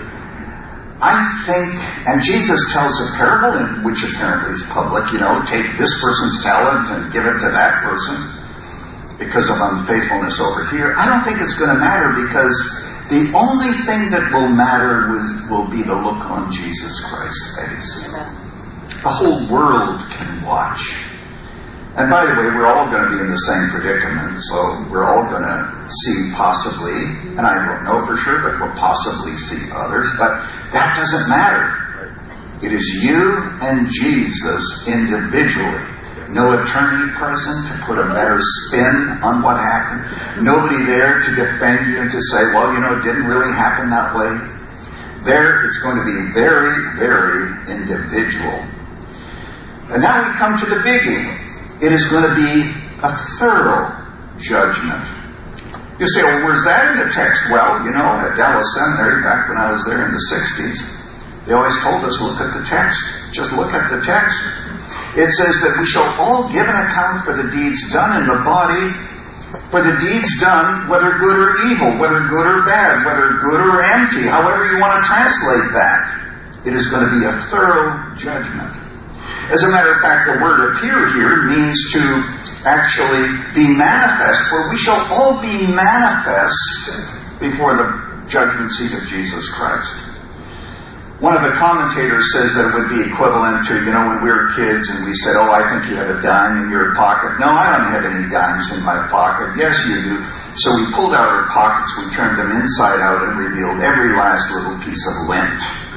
I think, and Jesus tells a parable, which apparently is public, you know, take this person's talent and give it to that person because of unfaithfulness over here. I don't think it's going to matter because the only thing that will matter will be the look on Jesus Christ's face. The whole world can watch. And by the way, we're all going to be in the same predicament, so we're all going to see possibly, and I don't know for sure, but we'll possibly see others, but that doesn't matter. It is you and Jesus individually. No attorney present to put a better spin on what happened. Nobody there to defend you and to say, well, you know, it didn't really happen that way. There, it's going to be very, very individual. And now we come to the biggie. It is going to be a thorough judgment. You say, well, where's that in the text? Well, you know, at Dallas Seminary, back when I was there in the 60s, they always told us, look at the text. Just look at the text. It says that we shall all give an account for the deeds done in the body, for the deeds done, whether good or evil, whether good or bad, whether good or empty, however you want to translate that. It is going to be a thorough judgment. As a matter of fact, the word appear here means to actually be manifest, for we shall all be manifest before the judgment seat of Jesus Christ. One of the commentators says that it would be equivalent to, you know, when we were kids and we said, oh, I think you have a dime in your pocket. No, I don't have any dimes in my pocket. Yes, you do. So we pulled out our pockets, we turned them inside out and revealed every last little piece of lint.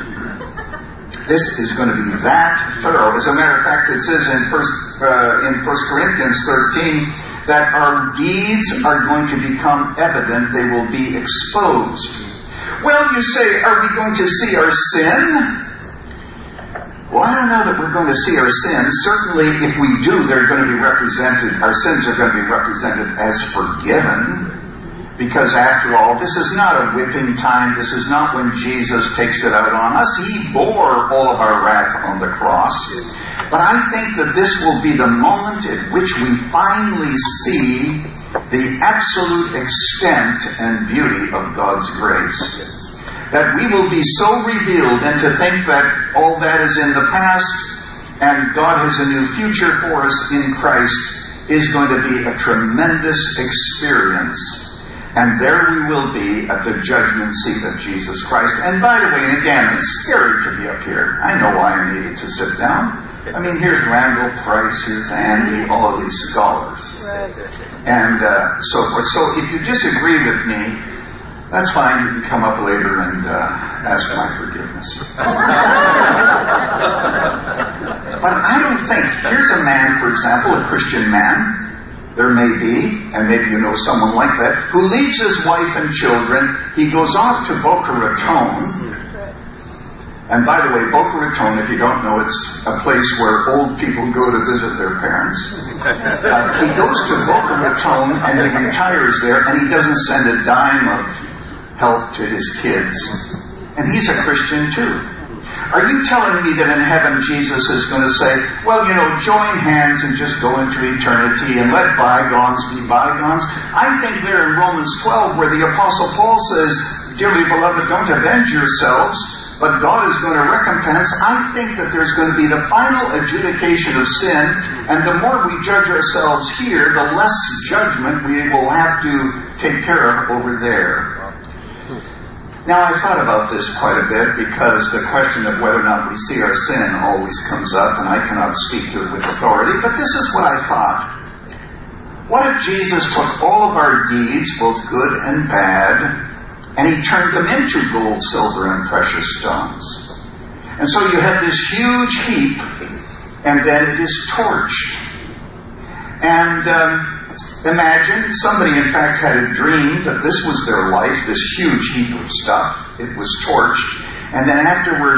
This is going to be that thorough. As a matter of fact, it says in 1 Corinthians 13 that our deeds are going to become evident. They will be exposed. Well, you say, are we going to see our sin? Well, I don't know that we're going to see our sins. Certainly, if we do, they're going to be represented, our sins are going to be represented as forgiven. Because after all, this is not a whipping time. This is not when Jesus takes it out on us. He bore all of our wrath on the cross. But I think that this will be the moment at which we finally see the absolute extent and beauty of God's grace. That we will be so revealed, and to think that all that is in the past and God has a new future for us in Christ is going to be a tremendous experience. And there we will be at the judgment seat of Jesus Christ. And by the way, and again, it's scary to be up here. I know why I needed to sit down. I mean, here's Randall Price, here's Andy, all of these scholars. And so forth. So if you disagree with me, that's fine. You can come up later and ask my forgiveness. But I don't think, here's a man, for example, a Christian man, there may be, and maybe you know someone like that, who leaves his wife and children. He goes off to Boca Raton. And by the way, Boca Raton, if you don't know, it's a place where old people go to visit their parents. He goes to Boca Raton and he retires there, and he doesn't send a dime of help to his kids. And he's a Christian too. Are you telling me that in heaven Jesus is going to say, well, you know, join hands and just go into eternity and let bygones be bygones? I think there in Romans 12 where the Apostle Paul says, dearly beloved, don't avenge yourselves, but God is going to recompense. I think that there's going to be the final adjudication of sin, and the more we judge ourselves here, the less judgment we will have to take care of over there. Now, I thought about this quite a bit because the question of whether or not we see our sin always comes up, and I cannot speak to it with authority, but this is what I thought. What if Jesus took all of our deeds, both good and bad, and He turned them into gold, silver, and precious stones? And so you have this huge heap, and then it is torched. And imagine somebody, in fact, had a dream that this was their life, this huge heap of stuff. It was torched. And then afterwards,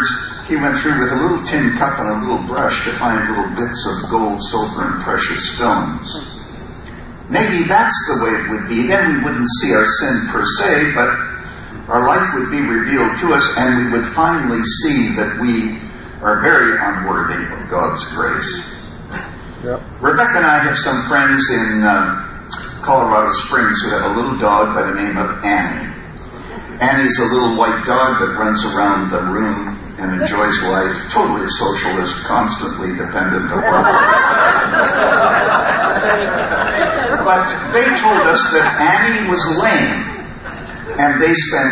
he went through with a little tin cup and a little brush to find little bits of gold, silver, and precious stones. Maybe that's the way it would be. Then we wouldn't see our sin per se, but our life would be revealed to us, and we would finally see that we are very unworthy of God's grace. Yep. Rebecca and I have some friends in Colorado Springs who have a little dog by the name of Annie. Annie's a little white dog that runs around the room and enjoys life, totally a socialist, constantly dependent upon But they told us that Annie was lame, and they spent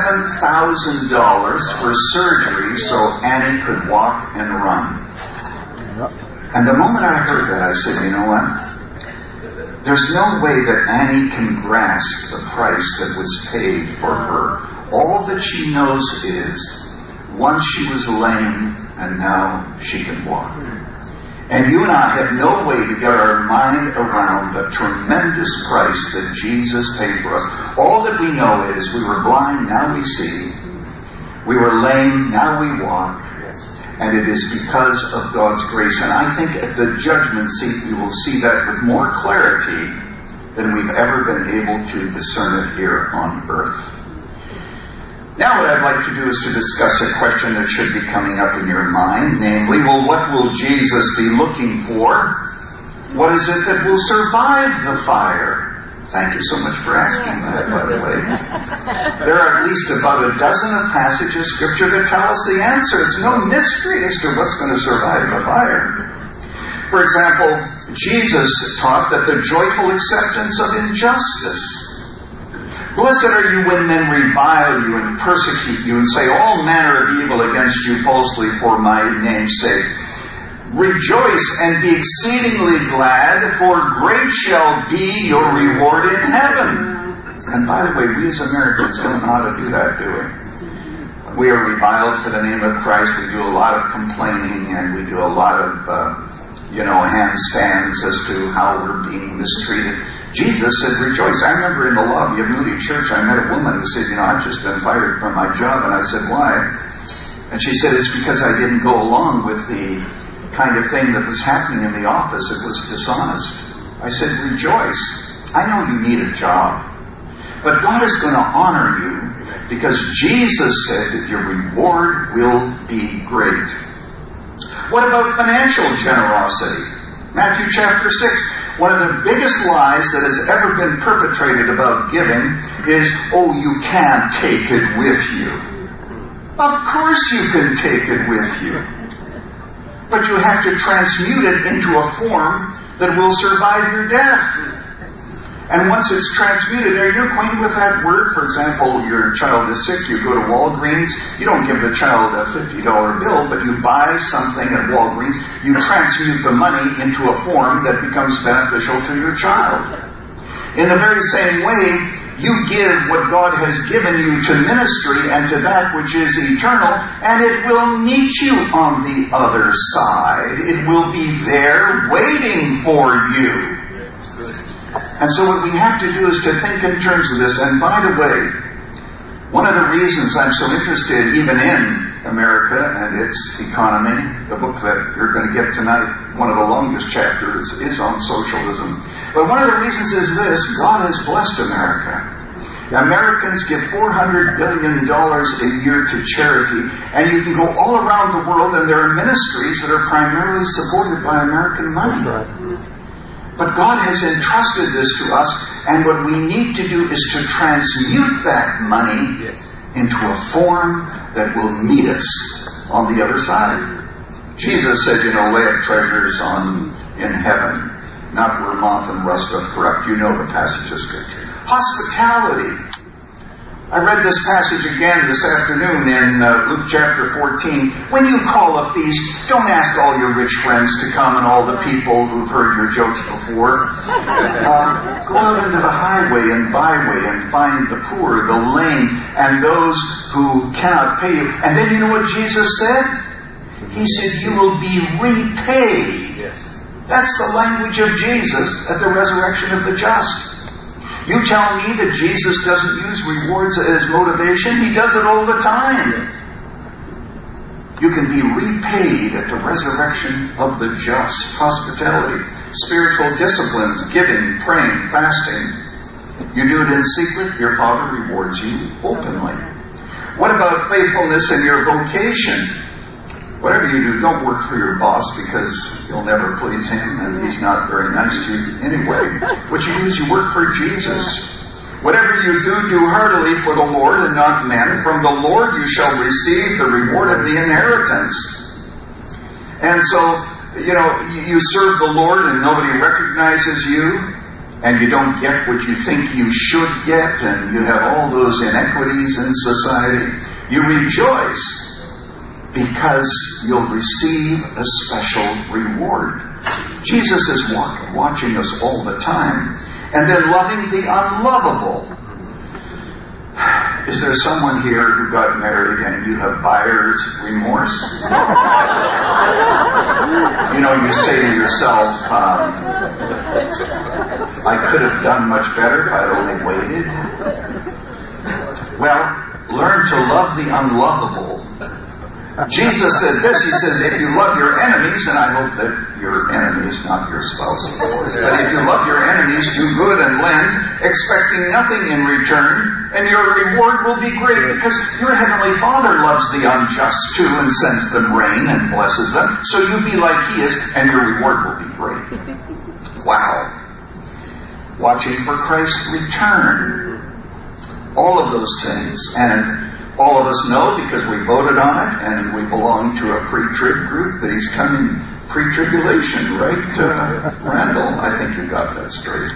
$7,000 for surgery so Annie could walk and run. And the moment I heard that, I said, you know what? There's no way that Annie can grasp the price that was paid for her. All that she knows is, once she was lame, and now she can walk. And you and I have no way to get our mind around the tremendous price that Jesus paid for us. All that we know is we were blind, now we see. We were lame, now we walk. And it is because of God's grace. And I think at the judgment seat we will see that with more clarity than we've ever been able to discern it here on earth. Now what I'd like to do is to discuss a question that should be coming up in your mind, namely, well, what will Jesus be looking for? What is it that will survive the fire? Thank you so much for asking that, by the way. There are at least about a dozen of passages of Scripture that tell us the answer. It's no mystery as to what's going to survive the fire. For example, Jesus taught that the joyful acceptance of injustice. Blessed are you when men revile you and persecute you and say all manner of evil against you falsely for my name's sake. Rejoice and be exceedingly glad, for great shall be your reward in heaven. And by the way, we as Americans don't know how to do that, do we? We are reviled for the name of Christ. We do a lot of complaining, and we do a lot of, handstands as to how we're being mistreated. Jesus said, rejoice. I remember in the lobby of Moody Church, I met a woman who said, I've just been fired from my job. And I said, why? And she said, it's because I didn't go along with the kind of thing that was happening in the office. It was dishonest. I said, rejoice. I know you need a job, but God is going to honor you because Jesus said that your reward will be great. What about financial generosity? Matthew chapter 6. One of the biggest lies that has ever been perpetrated about giving is, oh, you can't take it with you. Of course you can take it with you. But you have to transmute it into a form that will survive your death. And once it's transmuted, are you acquainted with that word? For example, your child is sick, you go to Walgreens, you don't give the child a $50 bill, but you buy something at Walgreens, you transmute the money into a form that becomes beneficial to your child. In the very same way, you give what God has given you to ministry and to that which is eternal, and it will meet you on the other side. It will be there waiting for you. And so what we have to do is to think in terms of this. And by the way, one of the reasons I'm so interested even in America and its economy, the book that you're going to get tonight, one of the longest chapters is on socialism. But one of the reasons is this: God has blessed America. Americans give $400 billion a year to charity, and you can go all around the world and there are ministries that are primarily supported by American money. But God has entrusted this to us, and what we need to do is to transmute that money into a form that will meet us on the other side. Jesus said, lay up treasures in heaven, not where moth and rust doth corrupt. You know the passage of Scripture. Hospitality. I read this passage again this afternoon in Luke chapter 14. When you call a feast, don't ask all your rich friends to come and all the people who've heard your jokes before. Go out into the highway and byway and find the poor, the lame, and those who cannot pay you. And then you know what Jesus said? He said, you will be repaid. That's the language of Jesus at the resurrection of the just. You tell me that Jesus doesn't use rewards as motivation? He does it all the time. You can be repaid at the resurrection of the just. Hospitality, spiritual disciplines, giving, praying, fasting. You do it in secret, your Father rewards you openly. What about faithfulness in your vocation? Whatever you do, don't work for your boss because you'll never please him and he's not very nice to you anyway. What you do is you work for Jesus. Whatever you do, do heartily for the Lord and not men. From the Lord you shall receive the reward of the inheritance. And so, you serve the Lord and nobody recognizes you, and you don't get what you think you should get, and you have all those inequities in society. You rejoice because you'll receive a special reward. Jesus is watching us all the time. And then loving the unlovable. Is there someone here who got married and you have buyer's remorse? You say to yourself, I could have done much better if I'd only waited. Well, learn to love the unlovable. Jesus said this, he says, if you love your enemies, and I hope that your enemy is not your spouse, of course, but if you love your enemies, do good and lend, expecting nothing in return, and your reward will be great, because your heavenly Father loves the unjust too, and sends them rain and blesses them, so you be like he is, and your reward will be great. Wow. Watching for Christ's return. All of those things, and all of us know because we voted on it and we belong to a pre-trib group that he's coming pre-tribulation, right, Randall? I think you got that straight.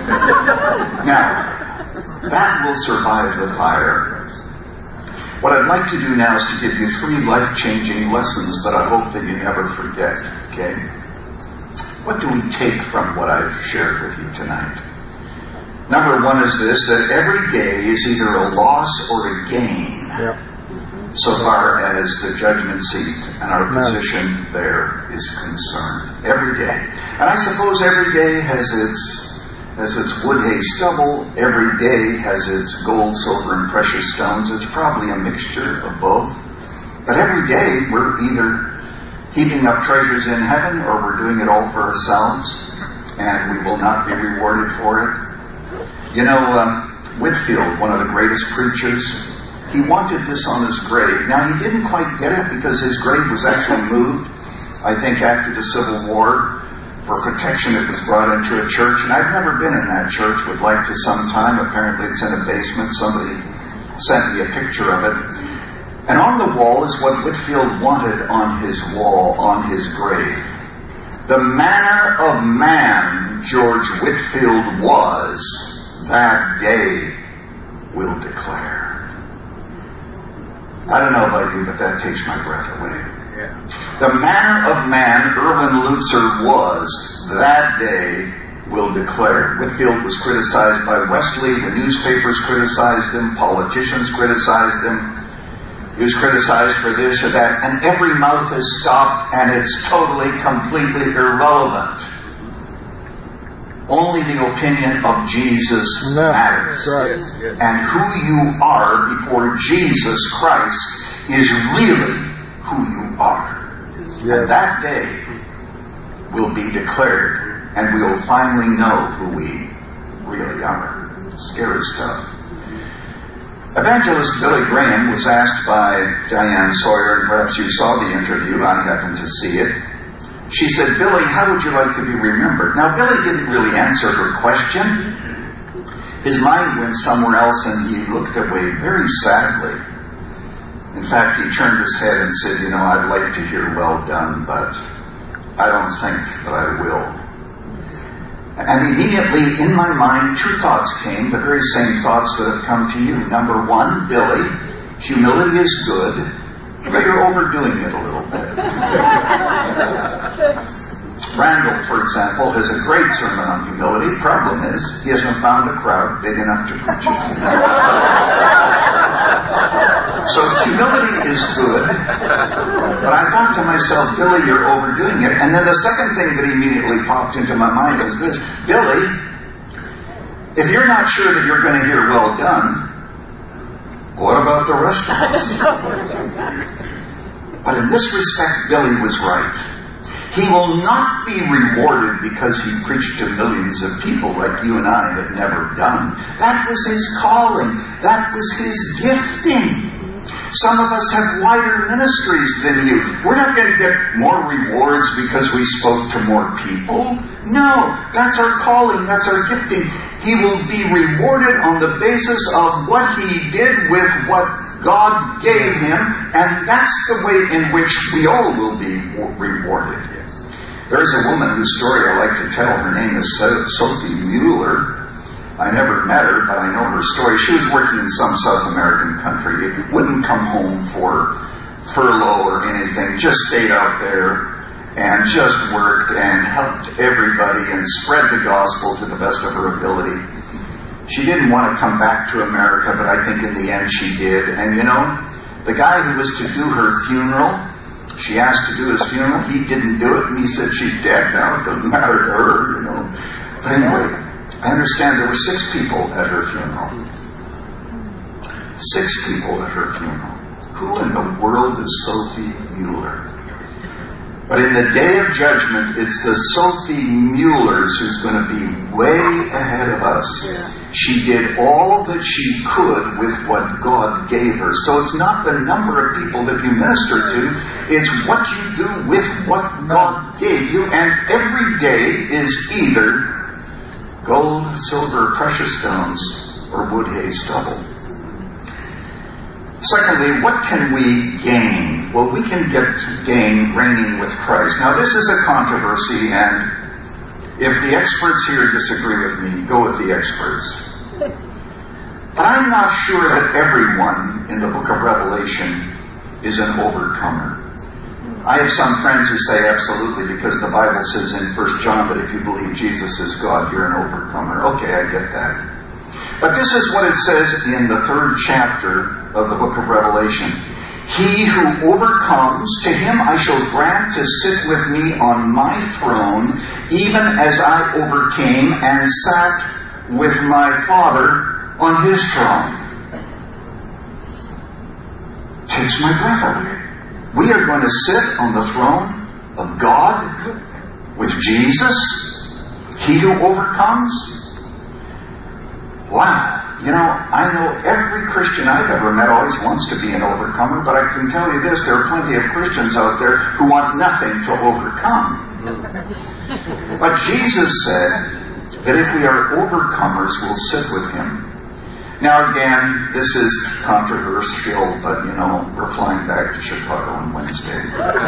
Now, that will survive the fire. What I'd like to do now is to give you 3 life-changing lessons that I hope that you never forget, okay? What do we take from what I've shared with you tonight? Number 1 is this, that every day is either a loss or a gain. Yep. So far as the judgment seat and our position there is concerned. Every day. And I suppose every day has its wood, hay, stubble. Every day has its gold, silver, and precious stones. It's probably a mixture of both. But every day we're either heaping up treasures in heaven or we're doing it all for ourselves. And we will not be rewarded for it. Whitefield, one of the greatest preachers, he wanted this on his grave. Now, he didn't quite get it because his grave was actually moved, I think, after the Civil War. For protection, it was brought into a church, and I've never been in that church. Would like to sometime. Apparently, it's in a basement. Somebody sent me a picture of it. And on the wall is what Whitefield wanted on his wall, on his grave. The manner of man George Whitefield was, that day will declare. I don't know about you, but that takes my breath away. Yeah. The manner of man Erwin Lutzer was, that day will declare. Whitefield was criticized by Wesley, the newspapers criticized him, politicians criticized him. He was criticized for this or that, and every mouth is stopped, and it's totally, completely irrelevant. Only the opinion of Jesus matters. Right. And who you are before Jesus Christ is really who you are. Yes. And that day will be declared, and we will finally know who we really are. Scary stuff. Evangelist Billy Graham was asked by Diane Sawyer, and perhaps you saw the interview, I happened to see it. She said, Billy, how would you like to be remembered? Now, Billy didn't really answer her question. His mind went somewhere else, and he looked away very sadly. In fact, he turned his head and said, I'd like to hear well done, but I don't think that I will. And immediately in my mind, 2 thoughts came, the very same thoughts that have come to you. Number 1, Billy, humility is good, but you're overdoing it a little bit. Randall, for example, has a great sermon on humility. Problem is, he hasn't found a crowd big enough to preach it. So humility is good, but I thought to myself, Billy, you're overdoing it. And then the second thing that immediately popped into my mind was this: Billy, if you're not sure that you're going to hear well done, what about the rest of us? But in this respect, Billy was right. He will not be rewarded because he preached to millions of people like you and I have never done. That was his calling. That was his gifting. Some of us have wider ministries than you. We're not going to get more rewards because we spoke to more people. No, that's our calling. That's our gifting. He will be rewarded on the basis of what he did with what God gave him, and that's the way in which we all will be rewarded. There's a woman whose story I like to tell. Her name is Sophie Mueller. I never met her, but I know her story. She was working in some South American country. Wouldn't come home for furlough or anything. Just stayed out there and just worked and helped everybody and spread the gospel to the best of her ability. She didn't want to come back to America, but I think in the end she did. And you know, the guy who was to do her funeral, she asked to do his funeral. He didn't do it, and he said, she's dead now. It doesn't matter to her, you know. But anyway, I understand there were 6 people at her funeral. 6 people at her funeral. Who in the world is Sophie Mueller? But in the day of judgment, it's the Sophie Muellers who's going to be way ahead of us. She did all that she could with what God gave her. So it's not the number of people that you minister to, it's what you do with what God gave you. And every day is either gold, silver, precious stones, or wood, hay, stubble. Secondly, what can we gain? Well, we can gain reigning with Christ. Now, this is a controversy, and if the experts here disagree with me, go with the experts. But I'm not sure that everyone in the book of Revelation is an overcomer. I have some friends who say absolutely, because the Bible says in 1 John that if you believe Jesus is God, you're an overcomer. Okay, I get that. But this is what it says in the 3rd chapter of the book of Revelation. He who overcomes, to him I shall grant to sit with me on my throne, even as I overcame and sat with my Father on his throne. Takes my breath away. We are going to sit on the throne of God with Jesus, he who overcomes. Wow. You know, I know every Christian I've ever met always wants to be an overcomer, but I can tell you this, there are plenty of Christians out there who want nothing to overcome. But Jesus said that if we are overcomers, we'll sit with him. Now again, this is controversial, but you know, we're flying back to Chicago on Wednesday.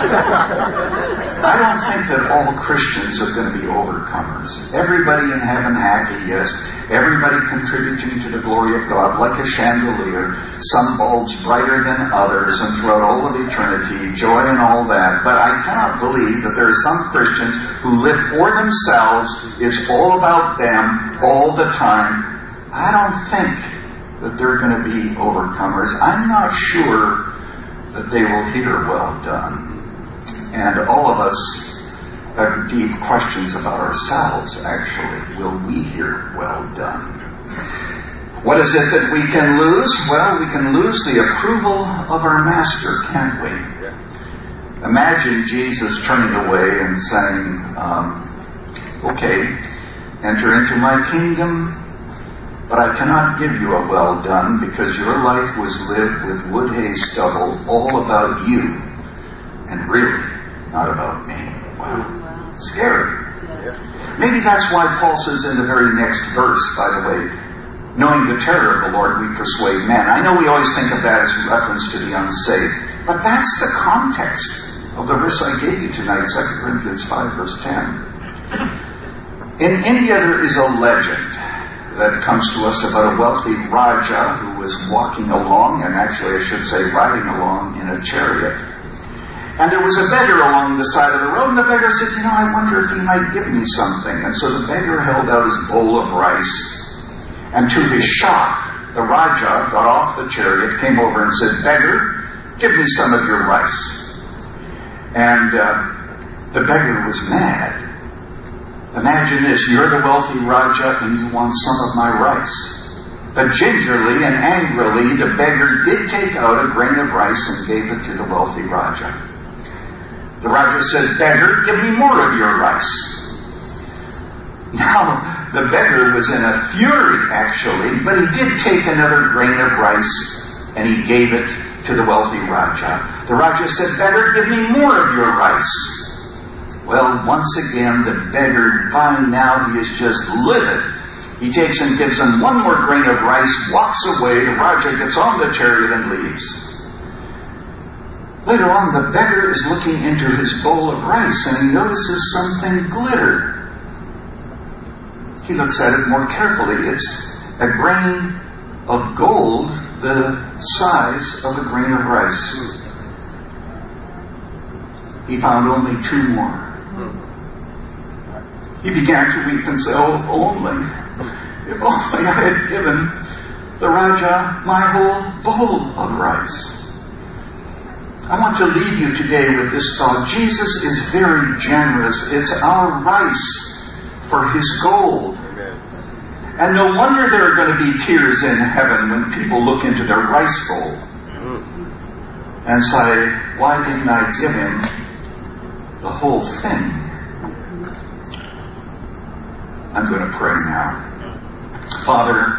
I don't think that all Christians are going to be overcomers. Everybody in heaven happy, yes. Everybody contributing to the glory of God like a chandelier. Some bulbs brighter than others, and throughout all of eternity, joy and all that. But I cannot believe that there are some Christians who live for themselves. It's all about them all the time. I don't think that they're going to be overcomers. I'm not sure that they will hear well done. And all of us have deep questions about ourselves, actually. Will we hear well done? What is it that we can lose? Well, we can lose the approval of our master, can't we? Imagine Jesus turning away and saying, okay, enter into my kingdom, but I cannot give you a well done because your life was lived with wood, hay, stubble, all about you, and really not about me. Wow. Scary. Maybe that's why Paul says in the very next verse, by the way, knowing the terror of the Lord, we persuade men. I know we always think of that as a reference to the unsaved, but that's the context of the verse I gave you tonight, 2 Corinthians 5, verse 10. In India, there is a legend that comes to us about a wealthy Raja who was walking along, and actually I should say riding along in a chariot. And there was a beggar along the side of the road, and the beggar said, you know, I wonder if he might give me something. And so the beggar held out his bowl of rice, and to his shock, the Raja got off the chariot, came over and said, beggar, give me some of your rice. And the beggar was mad. Imagine this, you're the wealthy Raja and you want some of my rice. But gingerly and angrily the beggar did take out a grain of rice and gave it to the wealthy Raja. The Raja said, "Beggar, give me more of your rice." Now, the beggar was in a fury, actually, but he did take another grain of rice and he gave it to the wealthy Raja. The Raja said, "Beggar, give me more of your rice." Well, once again, the beggar, fine now, he is just livid. He takes and gives him one more grain of rice, walks away, the Raja gets on the chariot and leaves. Later on, the beggar is looking into his bowl of rice and he notices something glitter. He looks at it more carefully. It's a grain of gold the size of a grain of rice. He found only 2 more. He began to weep and say, "Oh, if only I had given the Raja my whole bowl of rice." I want to leave you today with this thought. Jesus is very generous. It's our rice for His gold. And no wonder there are going to be tears in heaven when people look into their rice bowl and say, "Why didn't I give Him the whole thing?" I'm going to pray now. Father,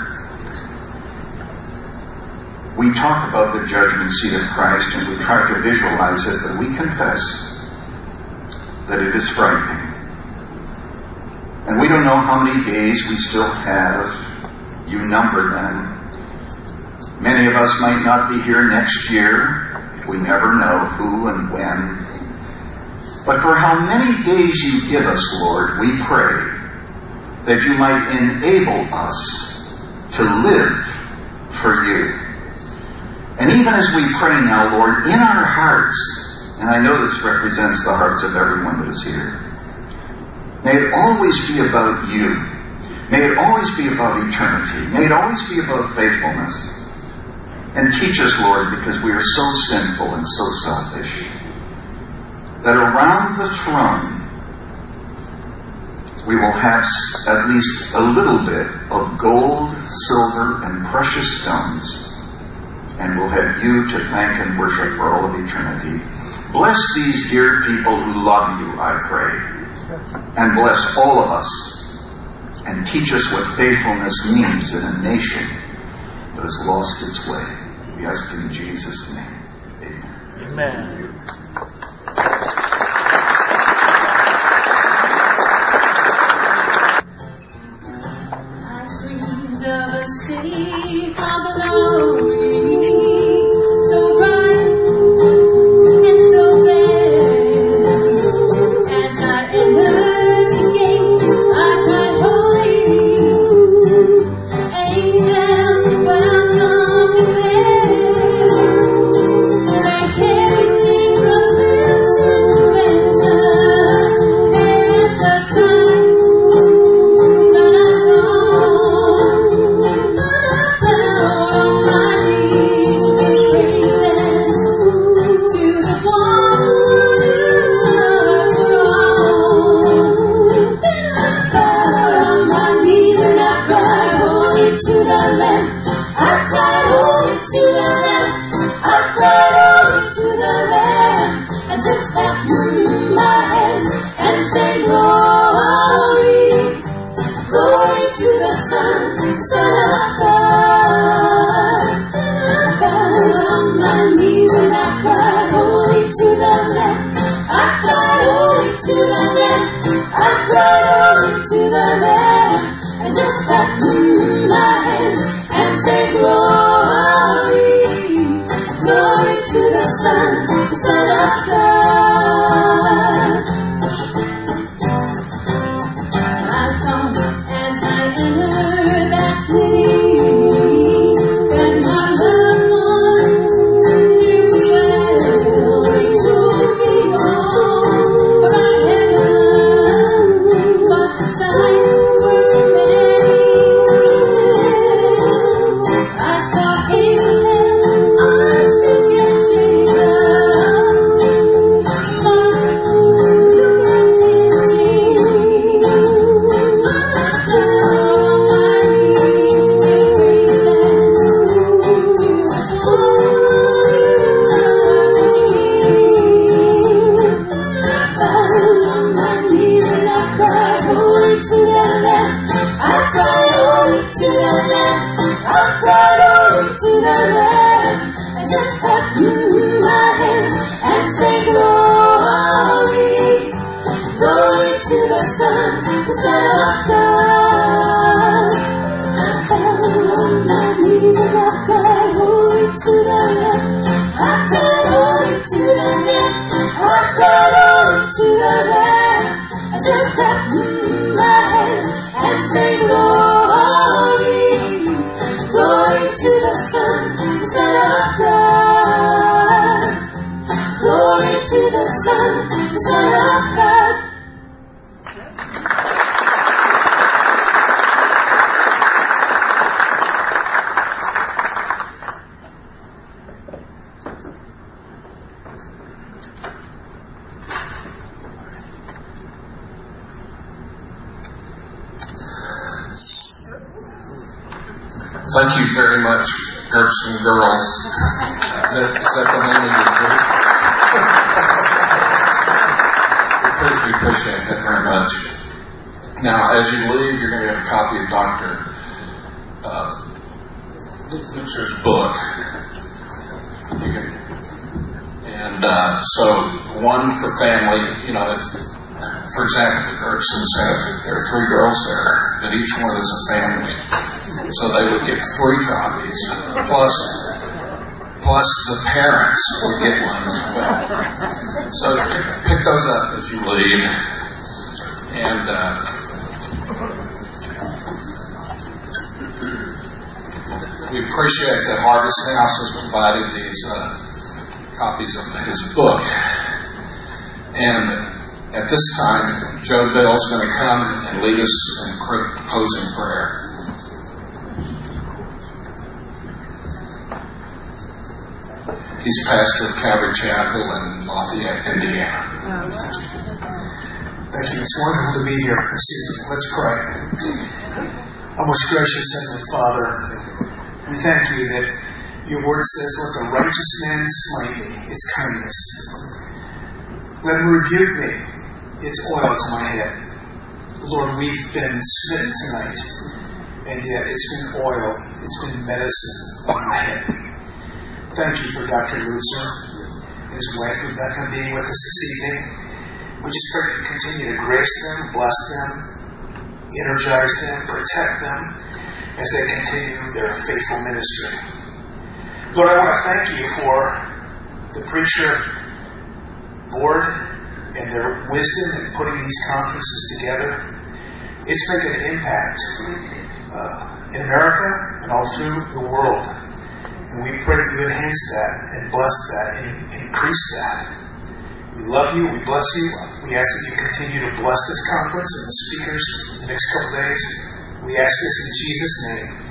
we talk about the judgment seat of Christ and we try to visualize it, but we confess that it is frightening. And we don't know how many days we still have. You number them. Many of us might not be here next year. We never know who and when. But for how many days you give us, Lord, we pray that you might enable us to live for you. And even as we pray now, Lord, in our hearts, and I know this represents the hearts of everyone that is here, may it always be about you. May it always be about eternity. May it always be about faithfulness. And teach us, Lord, because we are so sinful and so selfish, that around the throne we will have at least a little bit of gold, silver, and precious stones, and we'll have you to thank and worship for all of eternity. Bless these dear people who love you, I pray. And bless all of us. And teach us what faithfulness means in a nation that has lost its way. We ask in Jesus' name. Amen. Amen. Of a city far below, so bright and so fair. As I entered the gate, I cried, "Holy!" Angels welcome me there. They carried me from mansion to mansion. At the time that I saw, to the Lamb, I cried, "Holy!" to the Lamb, I cried, "Holy!" to the Lamb, and just clap my hands and say, "Glory, glory to the Son of God." I got on my knees and I cried, "Holy!" to the Lamb, I cried, "Holy!" to the Lamb, I cried, "Holy!" to the Lamb, and just clap my hands and say, "Glory, glory to the Son of God." I thought as I entered that city that my loved ones knew well to be home by heaven, but the sights were too many. I saw angels, I singing Jesus. Lamb. I just clap my hands and say glory. Glory to the Son of God. I fell on my knees and I cried, holy to the Lamb. I cried, holy to the Lamb. I cried, holy to the Lamb. I just clap my hands and say glory. Glory to the Son of God. Glory to the Son of God. Thank you very much, Gerson Girls. Is that the name of your group? We appreciate that very much. Now, as you leave, you're going to get a copy of Dr. Lutzer's book. So one for family, if, for example, the Gerson said there are 3 girls there, but each one is a family. So they would get 3 copies, plus the parents would get one as well. So pick those up as you leave. And we appreciate that Harvest House has provided these copies of his book. And at this time, Joe Bell is going to come and lead us in closing prayer. He's pastor of Calvary Chapel in Lafayette, Indiana. Thank you. It's wonderful to be here this evening. Let's pray. Our most gracious Heavenly Father, we thank you that your word says, let the righteous man smite me. It's kindness. Let him rebuke me. It's oil to my head. Lord, we've been smitten tonight, and yet it's been oil. It's been medicine on my head. Thank you for Dr. Lutzer and his wife Rebecca being with us this evening. We just pray that you continue to grace them, bless them, energize them, protect them as they continue their faithful ministry. Lord, I want to thank you for the preacher board and their wisdom in putting these conferences together. It's making an impact in America and all through the world. And we pray that you enhance that and bless that and increase that. We love you. We bless you. We ask that you continue to bless this conference and the speakers the next couple days. We ask this in Jesus' name.